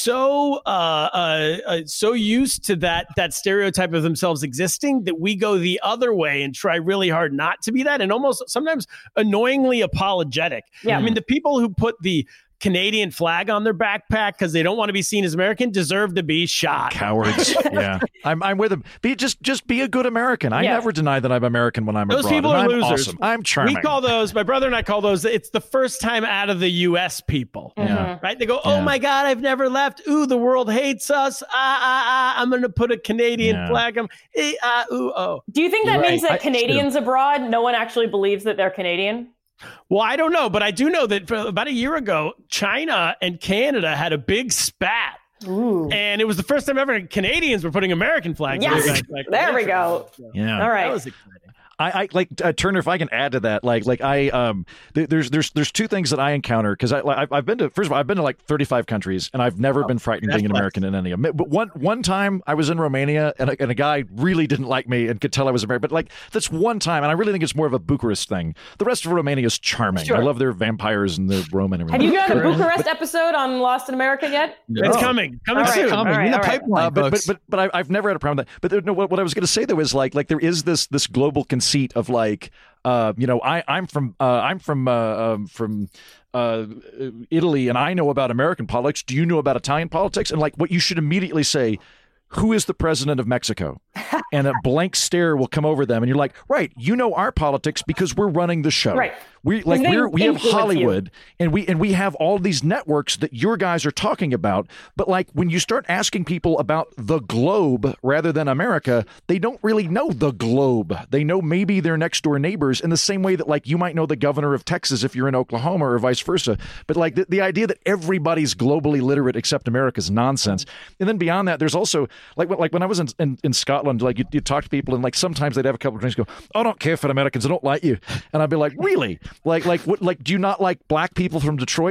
so uh, uh, uh, so used to that that stereotype of themselves existing that we go the other way and try really hard not to be that, and almost sometimes annoyingly apologetic. Yeah. I mean, the people who put the Canadian flag on their backpack because they don't want to be seen as American deserve to be shot. Cowards. Yeah, I'm I'm with them. Be just just be a good American. I Yeah. never deny that I'm American when I'm Those abroad. people and are I'm losers. Awesome. I'm charming. We call those, my brother and I call those, it's the first time out of the U S people. Yeah. Right? They go, oh Yeah. my God, I've never left. Ooh, the world hates us. Ah, ah, ah. I'm going to put a Canadian Yeah. flag on. Eh, ah, ooh, oh. Do you think that You're means right. that I- Canadians abroad, no one actually believes that they're Canadian? Well, I don't know, but I do know that for about a year ago, China and Canada had a big spat. Ooh. And it was the first time ever Canadians were putting American flags on Yes. their backpack. There we go. Yeah. All right. That was exciting. I, I like uh, Turner. If I can add to that, like, like I, um, th- there's, there's, there's two things that I encounter because I, like, I've, I've been to. First of all, I've been to like thirty-five countries, and I've never been frightened being an American in any of them. But one, one time I was in Romania, and a, and a guy really didn't like me and could tell I was American. But like, that's one time, and I really think it's more of a Bucharest thing. The rest of Romania is charming. Sure. I love their vampires and the Roman and Have everything. you done a Bucharest episode on Lost in America yet? It's coming. Coming All right. soon. Coming All right, in the all right. pipeline, Uh, but, but folks. but but I, I've never had a problem with that. But there, no, what, what I was going to say though is like like there is this this global conceit of like uh you know I I'm from uh I'm from uh um, from uh Italy and I know about American politics. Do you know about Italian politics? And like what you should immediately say, who is the president of Mexico? And a blank stare will come over them, and you're like, right, you know our politics because we're running the show. Right. We like they we're we have influence you. Hollywood, and we and we have all these networks that your guys are talking about. But like when you start asking people about the globe rather than America, they don't really know the globe. They know maybe their next door neighbors in the same way that like you might know the governor of Texas if you're in Oklahoma or vice versa. But like the, the idea that everybody's globally literate except America is nonsense. And then beyond that, there's also like like when I was in in, in Scotland, like you, you talk to people and like sometimes they'd have a couple of drinks, go, I don't care for Americans, I don't like you, and I'd be like, really? Like, like, what? Like, do you not like black people from Detroit?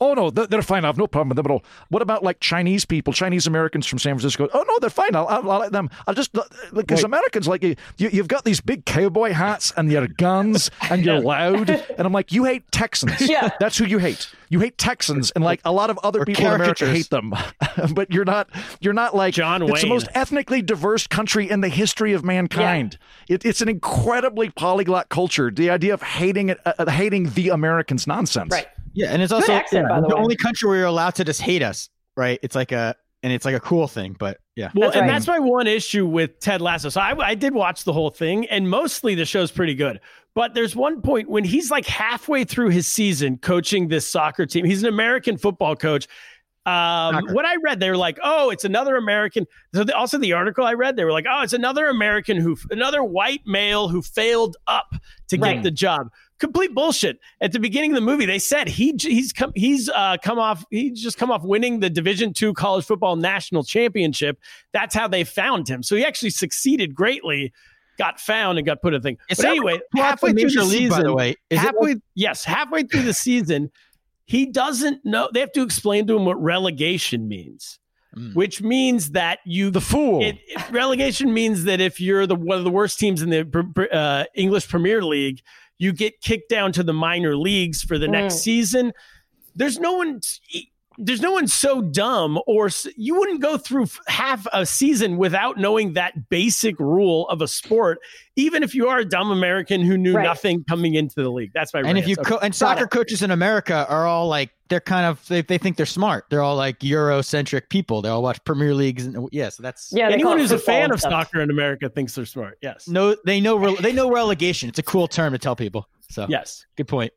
oh no, they're, they're fine. I have no problem with them at all. What about like Chinese people, Chinese Americans from San Francisco? Oh no, they're fine. I'll, I'll, I'll let them. I'll just because right. Americans like you, you, you've got these big cowboy hats and your guns and you're loud. And I'm like, you hate Texans. Yeah. That's who you hate. You hate Texans, and like a lot of other or people in America hate them. But you're not. You're not like John Wayne. It's the most ethnically diverse country in the history of mankind. Yeah. It, it's an incredibly polyglot culture. The idea of hating it, uh, hating the Americans, nonsense. Right. Yeah, and it's also accent, yeah, by the, the way. only country where you're allowed to just hate us, right? It's like a and it's like a cool thing, but yeah. Well, That's and right. that's my one issue with Ted Lasso. So I, I did watch the whole thing, and mostly the show's pretty good. But there's one point when he's like halfway through his season coaching this soccer team. He's an American football coach. Um, what I read, they were like, oh, it's another American. So the, also the article I read, they were like, oh, it's another American who, another white male who failed up to Right. get the job. Complete bullshit. At the beginning of the movie, they said he he's come he's uh, come off he's just come off winning the Division two college football national championship. That's how they found him. So he actually succeeded greatly. Got found and got put in a thing. Is but that anyway, what halfway through Major the League, season, by the way, is it halfway like- yes, halfway through the season, he doesn't know. They have to explain to him what relegation means, mm. which means that you the fool. It, it, relegation means that if you're the one of the worst teams in the uh, English Premier League, you get kicked down to the minor leagues for the mm. next season. There's no one. There's no one so dumb, or you wouldn't go through half a season without knowing that basic rule of a sport, even if you are a dumb American who knew right. nothing coming into the league. That's my and rant. if you okay. co- and soccer coaches in America are all like they're kind of they, they think they're smart. They're all like Eurocentric people. They all watch Premier Leagues. And, yeah, so that's yeah. Anyone who's a fan of stuff. soccer in America thinks they're smart. Yes. No, they know re- they know relegation. It's a cool term to tell people. So yes, good point.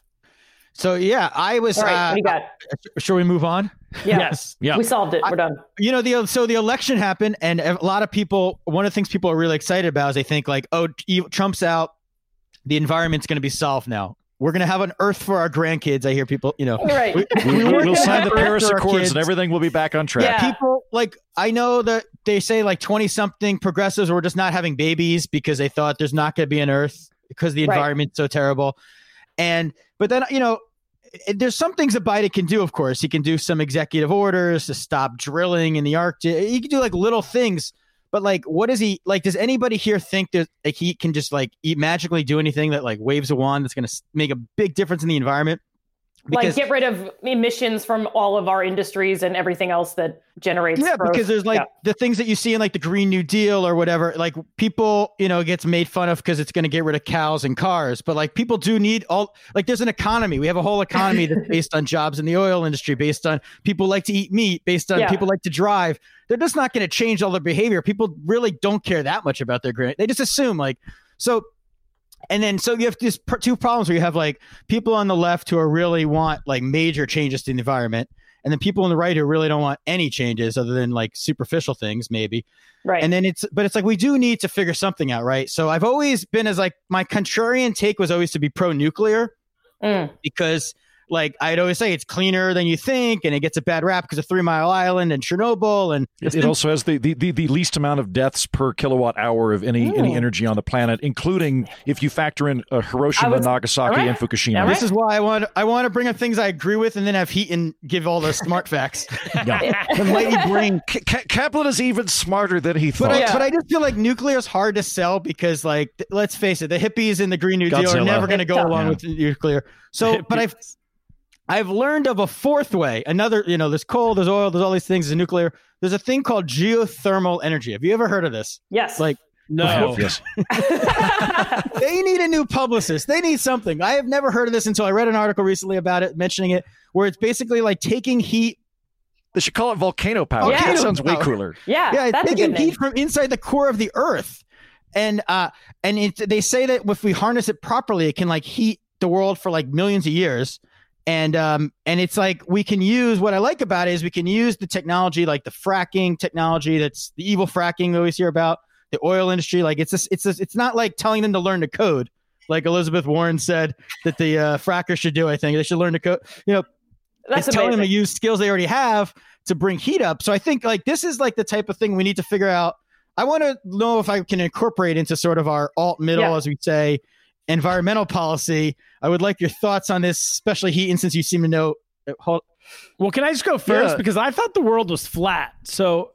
So yeah, I was. All right, uh, what do you got? Shall we move on? Yeah. Yes. Yeah. We solved it. We're done. You know, the so the election happened, and a lot of people. One of the things people are really excited about is they think like, oh, Trump's out, the environment's going to be solved now. We're going to have an Earth for our grandkids. I hear people, you know, Right. we, we, we we'll we're sign the gonna have Paris Earth for our Accords kids. and everything will be back on track. Yeah. People like I know that they say like twenty something progressives were just not having babies because they thought there's not going to be an Earth because the Right. environment's so terrible. And but then, you know, there's some things that Biden can do, of course. He can do some executive orders to stop drilling in the Arctic. He can do like little things. But like, what is he like? Does anybody here think that like, he can just like eat, magically do anything that like waves a wand that's going to make a big difference in the environment? like Because, get rid of emissions from all of our industries and everything else that generates yeah, growth. because there's like yeah. the things that you see in like the Green New Deal or whatever, like people, you know, it gets made fun of because it's going to get rid of cows and cars. But like people do need all like there's an economy. We have a whole economy that's based on jobs in the oil industry, based on people like to eat meat, based on Yeah. people like to drive. They're just not going to change all their behavior. People really don't care that much about their grand. They just assume like so. And then, so you have these pr- two problems where you have like people on the left who are really want like major changes to the environment, and then people on the right who really don't want any changes other than like superficial things, maybe. Right. And then it's, but it's like we do need to figure something out, right? So I've always been as like my contrarian take was always to be pro nuclear Mm. because. Like I'd always say, it's cleaner than you think, and it gets a bad rap because of Three Mile Island and Chernobyl, and It, it also has the, the, the, the least amount of deaths per kilowatt hour of any Ooh. any energy on the planet, including if you factor in uh, Hiroshima, was- Nagasaki, all right. and Fukushima. All this is why I want I want to bring up things I agree with, and then have heat and give all the smart facts. Yeah. The lady brain. Ka- Ka- Kaplan is even smarter than he But thought. I, Yeah. but I just feel like nuclear is hard to sell because, like, th- let's face it, the hippies and the Green New Deal are Godzilla. never going to go It's along tough. with nuclear. So, but I've I've learned of a fourth way. Another, you know, there's coal, there's oil, there's all these things. There's nuclear. There's a thing called geothermal energy. Have you ever heard of this? Yes. Like, No. Yes. they need a new publicist. They need something. I have never heard of this until I read an article recently about it, mentioning it, where it's basically like taking heat. They should call it volcano power. Yeah. That sounds way Power. cooler. yeah. Yeah, it's that's a taking good name. heat from inside the core of the Earth, and uh, and it, they say that if we harness it properly, it can like heat the world for like millions of years. And um and it's like we can use what I like about it is we can use the technology like the fracking technology that's the evil fracking we always hear about, the oil industry. Like it's just, it's just, it's not like telling them to learn to code like Elizabeth Warren said that the uh, frackers should do. I think they should learn to code. You know, That's it's telling them to amazing. use skills they already have to bring heat up. So I think like this is like the type of thing we need to figure out. I want to know if I can incorporate into sort of our alt middle, Yeah. as we say, environmental policy. I would like your thoughts on this, especially Heaton, since you seem to know Hold, Well, can I just go first? Yeah. Because I thought the world was flat. So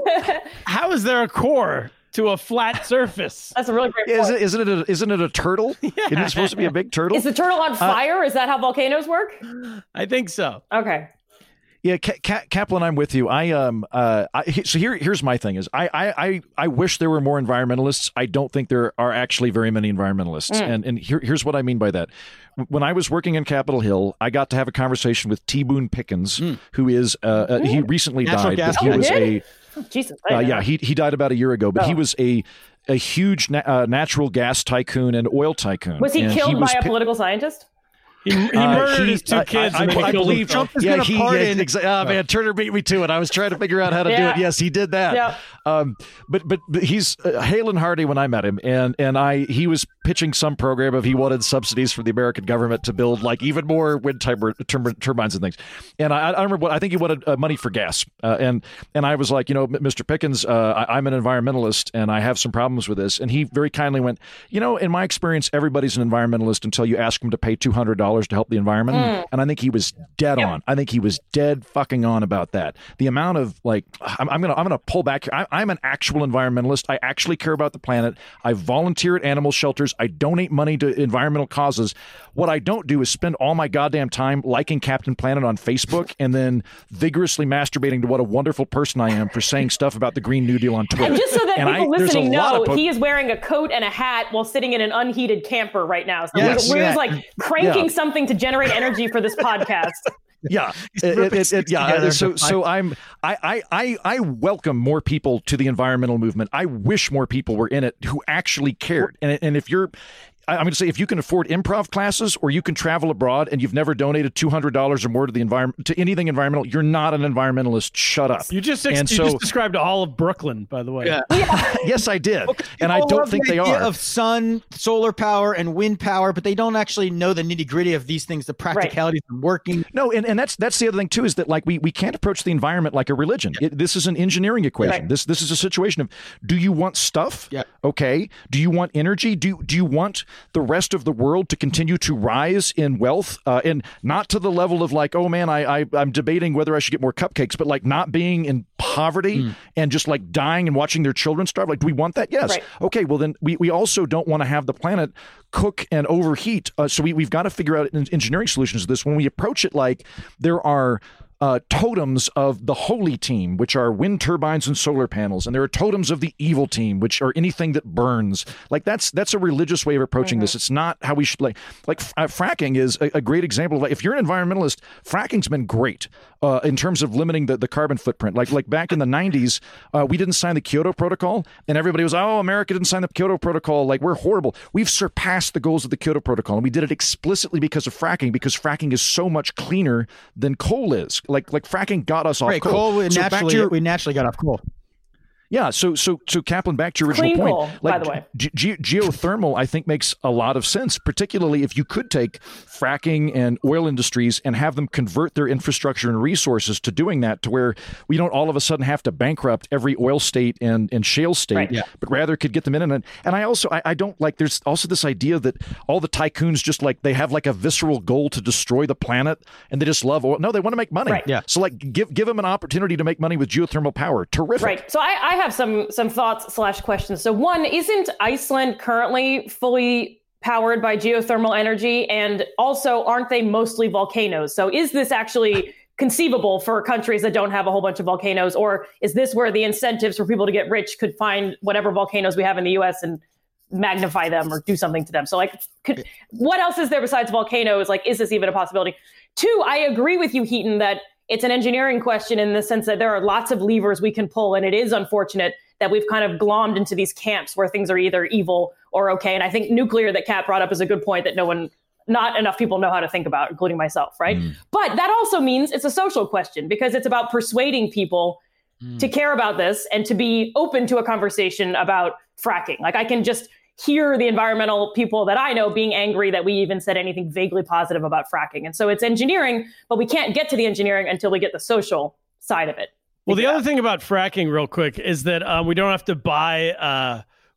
how is there a core to a flat surface? That's a really great Is point. it, isn't it a, isn't it a turtle? Isn't it supposed to be a big turtle? Is the turtle on fire? Is that how volcanoes work? I think so. Okay. Yeah, Ka- Ka- Kaplan, I'm with you. I um uh I, so here here's my thing is I, I I I wish there were more environmentalists. I don't think there are actually very many environmentalists, Mm. and and here, here's what I mean by that. When I was working in Capitol Hill, I got to have a conversation with T. Boone Pickens, who is uh, uh he recently Natural died. gas But he guy. was Oh, he a did? Oh, Jesus. I uh, didn't yeah know. he he died about a year ago, but he Oh. was a a huge na- uh, natural gas tycoon and oil tycoon. Was he and killed was by a pi- political scientist? He, he Uh, murdered he- his two I- kids. I, and then I, he I killed believe himself. is yeah, gonna he, pardon- yeah, exa- oh, man, Turner beat me to it. I was trying to figure out how to do Yeah. it. Yes, he did that. Yeah. Um, but but but he's uh, Hale and Hardy when I met him, and and I he was pitching some program of he wanted subsidies from the American government to build like even more wind tur- tur- turbines and things. And I, I remember what I think he wanted uh, money for gas, uh, and and I was like, you know, Mister Pickens, uh, I, I'm an environmentalist and I have some problems with this. And he very kindly went, you know, in my experience, everybody's an environmentalist until you ask them to pay two hundred dollars to help the environment. Mm. And I think he was dead Yep. on. I think he was dead fucking on about that. The amount of like, I'm, I'm gonna I'm gonna pull back here. I, I'm an actual environmentalist. I actually care about the planet. I volunteer at animal shelters. I donate money to environmental causes. What I don't do is spend all my goddamn time liking Captain Planet on Facebook and then vigorously masturbating to what a wonderful person I am for saying stuff about the Green New Deal on Twitter. And just so that And people I- there's a listening lot know, of po- he is wearing a coat and a hat while sitting in an unheated camper right now. So Yes. we're, we're just Yeah. like cranking Yeah. something to generate energy for this podcast. Yeah, it, it, it, it- yeah. together So, to so I'm, I, I, I, I welcome more people to the environmental movement. I wish more people were in it who actually cared. And, and if you're, I- I'm going to say, if you can afford improv classes or you can travel abroad and you've never donated two hundred dollars or more to the environment, to anything environmental, you're not an environmentalist. Shut up. You just ex- and you so, just described all of Brooklyn, by the way. Yeah. yes, I did, and I People don't love think the they idea are. of sun, solar power, and wind power, but they don't actually know the nitty gritty of these things, the practicalities of working. No, and, and that's that's the other thing too is that like we we can't approach the environment like a religion. It, this is an engineering equation. Right. This this is a situation of do you want stuff? Yeah. Okay. Do you want energy? Do do you want the rest of the world to continue to rise in wealth uh, and not to the level of like, oh man, I, I I'm debating whether I should get more cupcakes, but like not being in poverty Mm. and just like dying and watching their children starve. Like, do we want that? Yes. Right. Okay. Well, then we, we also don't want to have the planet cook and overheat. Uh, so we, we've got to figure out en- engineering solutions to this. When we approach it like there are uh, totems of the holy team, which are wind turbines and solar panels, and there are totems of the evil team, which are anything that burns. Like that's that's a religious way of approaching this. It's not how we should like like uh, fracking is a, a great example of like if you're an environmentalist, fracking's been great uh, in terms of limiting the, the carbon footprint. Like like back in the nineties, uh, we didn't sign the Kyoto Protocol, and everybody was oh America didn't sign the Kyoto Protocol. Like we're horrible. We've surpassed the goals of the Kyoto Protocol, and we did it explicitly because of fracking. Because fracking is so much cleaner than coal is. Like like fracking got us off Right, coal. coal, we So back to naturally, your- we naturally got off coal. yeah, so so so Kaplan, back to your original Clean point. coal, by the way. ge- ge- geothermal, I think makes a lot of sense, particularly if you could take fracking and oil industries and have them convert their infrastructure and resources to doing that, to where we don't all of a sudden have to bankrupt every oil state and, and shale state, Right. Yeah. but rather could get them in. And and I also I, I don't like. There's also this idea that all the tycoons just like they have like a visceral goal to destroy the planet and they just love oil. No, they want to make money. Right. Yeah. So like give give them an opportunity to make money with geothermal power. Terrific. Right. So I, I have some some thoughts slash questions. So one, isn't Iceland currently fully powered by geothermal energy? And also, aren't they mostly volcanoes? So is this actually conceivable for countries that don't have a whole bunch of volcanoes? Or is this where the incentives for people to get rich could find whatever volcanoes we have in the U S and magnify them or do something to them? So like, could, what else is there besides volcanoes? Like, is this even a possibility? Two, I agree with you, Heaton, that it's an engineering question in the sense that there are lots of levers we can pull. And it is unfortunate that we've kind of glommed into these camps where things are either evil or okay. And I think nuclear that Kat brought up is a good point that no one, not enough people know how to think about, including myself, right? Mm. But that also means it's a social question because it's about persuading people mm. to care about this and to be open to a conversation about fracking. Like I can just hear the environmental people that I know being angry that we even said anything vaguely positive about fracking. And so it's engineering, but we can't get to the engineering until we get the social side of it. Well, the other thing about fracking real quick is that um, we don't have to buy uh,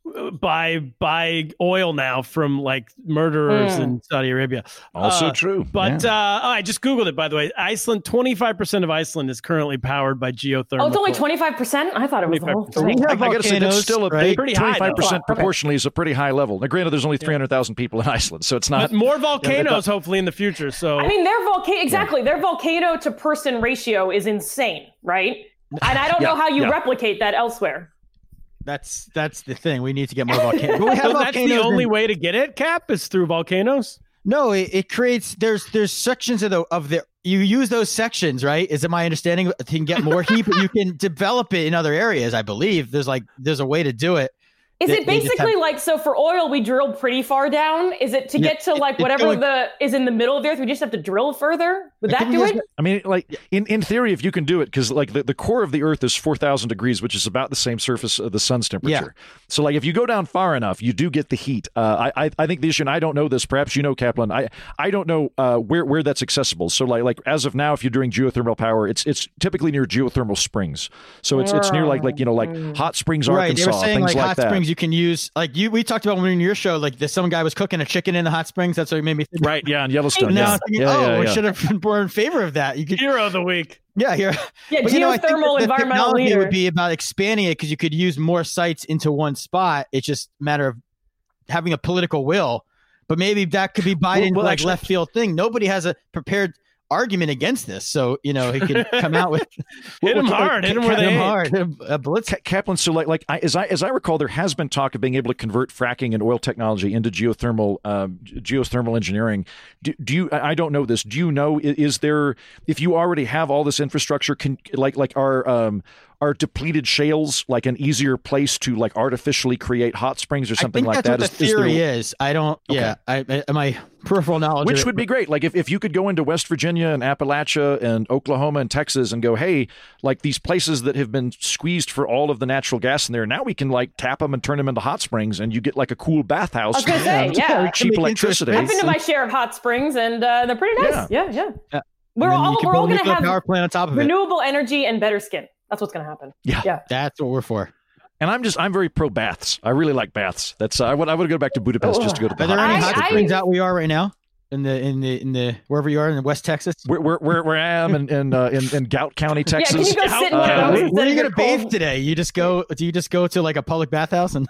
buy buy oil now from like murderers Mm. in Saudi Arabia. Also Uh, true. But Yeah. uh, oh, I just Googled it, by the way. Iceland, twenty-five percent of Iceland is currently powered by geothermal. Oh, it's only twenty-five percent? I thought it was the whole twenty-five percent. thing. I, I gotta say, that's still a right? big Pretty high, though. twenty-five percent Oh, okay. proportionally is a pretty high level. Now, granted, there's only three hundred thousand people in Iceland, so it's not. But more Yeah, volcanoes, they- hopefully, in the future. So I mean, their volcano, exactly, their volcano to person ratio is insane, right? And I don't Yeah, know how you yeah. replicate that elsewhere. That's that's the thing. We need to get more volcanoes. But we have So that's the volcanoes only in- way to get it, Cap, is through volcanoes. No, it, it creates. There's there's sections of the of the. You use those sections, right? Is it my understanding? You can get more heat, but you can develop it in other areas. I believe there's like there's a way to do it. Is They- it they just basically have- like, so for oil, we drilled pretty far down? Is it to Yeah, get to it- like it's whatever going- the is in the middle of the earth? We just have to drill further? Would I that think do we it? just- I mean, like in, in theory, if you can do it, because like the, the core of the Earth is four thousand degrees, which is about the same surface of the sun's temperature. So like if you go down far enough, you do get the heat. Uh, I, I I think the issue, and I don't know this, perhaps you know, Kaplan. I I don't know uh, where where that's accessible. So like like as of now, if you're doing geothermal power, it's it's typically near geothermal springs. So it's it's near like like you know like hot springs, Right, they Arkansas, were saying things like, like, hot that. springs you can use. Like you, we talked about when in your show, like this, some guy was cooking a chicken in the hot springs. That's what made me think. Right? Yeah, in Yellowstone. Now Yeah, I'm thinking, yeah, oh, yeah, we yeah. should have been more in favor of that. You could, Hero of the week. yeah, here. Yeah, But, you know, I think geothermal that the environmental technology leader. would be about expanding it because you could use more sites into one spot. It's just a matter of having a political will. But maybe that could be Biden's well, like actually- left field thing. Nobody has a prepared argument against this, so you know he could come out with Hit him Well, hard. Hit him where hit they him ain't. hard, a blitz. Ka- Kaplan, so like like I, as I as I recall, there has been talk of being able to convert fracking and oil technology into geothermal um, geothermal engineering. Do, do you? I I don't know this. Do you know? i- Is there, if you already have all this infrastructure, can like like are um are depleted shales like an easier place to like artificially create hot springs or something I think like that's that? what Is- the is there- theory is. I don't. Yeah, I, I my peripheral knowledge, Which of it- would be great. Like if, if you could go into West Virginia and Appalachia and Oklahoma and Texas and go, hey, like these places that have been squeezed for all of the natural gas in there, now we can like tap them and turn them into hot springs, and you get like a cool bathhouse. I was gonna say, and yeah. cheap Make electricity. interest I've been to my share of hot springs, and uh, they're pretty nice. Yeah, yeah. Yeah. We're And then you all can we're build all a going to nuclear have power plant on top of it. renewable energy and better skin. That's what's going to happen. Yeah. Yeah. That's what we're for. And I'm just I'm very pro baths. I really like baths. That's uh, I would I would go back to Budapest just to go to the Are there hot any baths. hot I- springs out where you are right now? In the in the in the wherever you are in West Texas. Where, where, where, where I am in in, uh, in in Gout County, Yeah, Texas. can you go sit in one Uh, of those Where, instead where are of you your gonna bathe cold- today? You just go? Do you just go to like a public bathhouse and?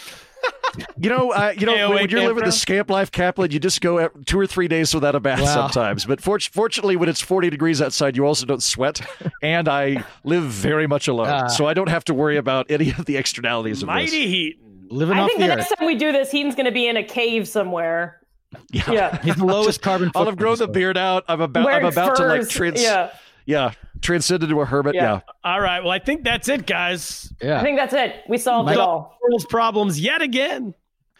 You know, uh, you know, K O A when you're living the campground? scamp life, Kaplan, you just go at two or three days without a bath Wow. sometimes. But for, fortunately, when it's forty degrees outside, you also don't sweat. And I live very much alone, Ah. so I don't have to worry about any of the externalities of Mighty heat. Living I off think the the earth. next time we do this, Heaton's going to be in a cave somewhere. this. Yeah. Yeah. He's the lowest carbon. I'll have grown the footprint. beard out. I'm about, I'm Wearing about to like furs. trans, Yeah. yeah, transcend into a hermit. Yeah. Yeah. All right. Well, I think that's it, guys. Yeah. I think that's it. We solved Mike- it all. World's problems yet again.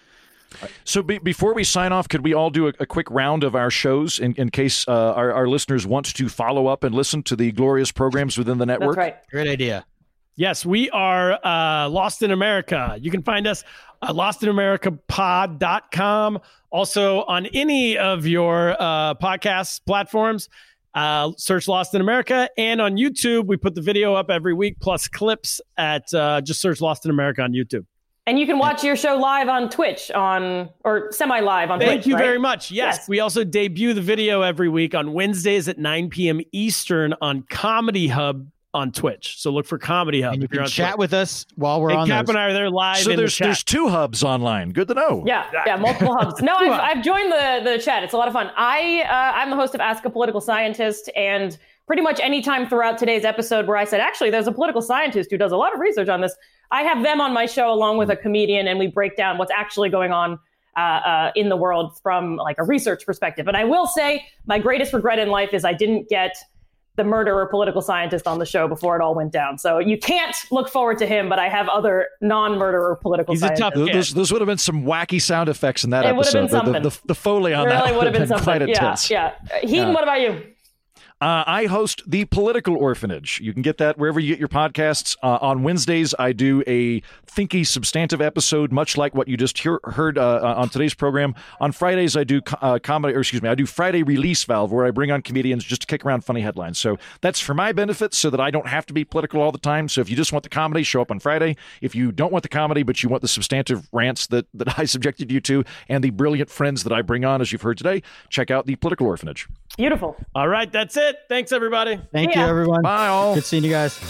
So be, before we sign off, could we all do a, a quick round of our shows in, in case uh, our, our listeners want to follow up and listen to the glorious programs within the network? That's right. Great idea. Yes, we are uh, Lost in America. You can find us at lost in america pod dot com. Also on any of your uh, podcast platforms, uh, search Lost in America. And on YouTube, we put the video up every week plus clips at uh, just search Lost in America on YouTube. And you can watch your show live on Twitch on or semi-live on Twitch. Thank you right? very much. Yes, Yes. we also debut the video every week on Wednesdays at nine p.m. Eastern on Comedy Hub on Twitch. So look for Comedy Hub. And you if you're can on chat Twitch. with us while we're Hey, on Cap those. and I are there live So in there's the chat. there's two hubs online. Good to know. Yeah, yeah, multiple hubs. No, I've, I've joined the the chat. It's a lot of fun. I uh, I'm the host of Ask a Political Scientist, and pretty much any time throughout today's episode where I said, actually, there's a political scientist who does a lot of research on this, I have them on my show along with a comedian, and we break down what's actually going on uh, uh, in the world from like a research perspective. And I will say, my greatest regret in life is I didn't get the murderer political scientist on the show before it all went down. So you can't look forward to him, but I have other non-murderer political He's a scientists. tough Those, kid. those, those would have been some wacky sound effects in that It would have episode. been The- the, something. the, the Foley on really that would have been something. quite Yeah, intense. yeah. Uh, Heaton, Yeah. what about you? Uh, I host The Political Orphanage. You can get that wherever you get your podcasts. Uh, on Wednesdays, I do a thinky, substantive episode, much like what you just hear, heard uh, on today's program. On Fridays, I do uh, comedy, or excuse me, I do Friday Release Valve, where I bring on comedians just to kick around funny headlines. So that's for my benefit, so that I don't have to be political all the time. So if you just want the comedy, show up on Friday. If you don't want the comedy, but you want the substantive rants that, that I subjected you to, and the brilliant friends that I bring on, as you've heard today, check out The Political Orphanage. Beautiful. All right, that's it. Thanks, everybody. Thank Yeah. you, everyone. Bye, all. Good seeing you guys.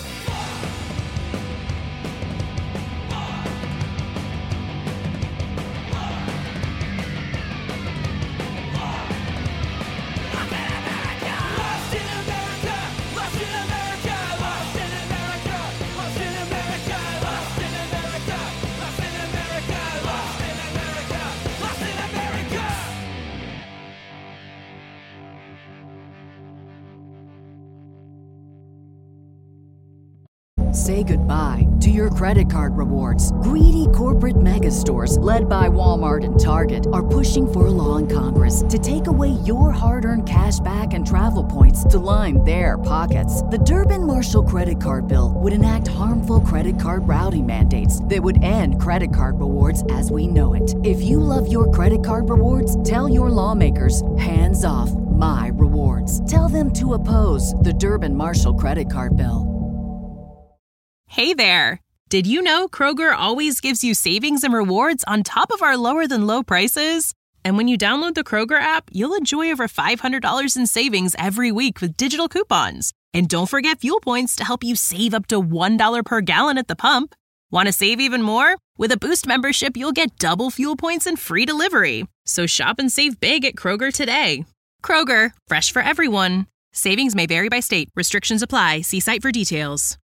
Say goodbye to your credit card rewards. Greedy corporate mega stores, led by Walmart and Target, are pushing for a law in Congress to take away your hard-earned cash back and travel points to line their pockets. The Durbin-Marshall credit card bill would enact harmful credit card routing mandates that would end credit card rewards as we know it. If you love your credit card rewards, tell your lawmakers, hands off my rewards. Tell them to oppose the Durbin-Marshall credit card bill. Hey there! Did you know Kroger always gives you savings and rewards on top of our lower than low prices? And when you download the Kroger app, you'll enjoy over five hundred dollars in savings every week with digital coupons. And don't forget fuel points to help you save up to one dollar per gallon at the pump. Want to save even more? With a Boost membership, you'll get double fuel points and free delivery. So shop and save big at Kroger today. Kroger, fresh for everyone. Savings may vary by state. Restrictions apply. See site for details.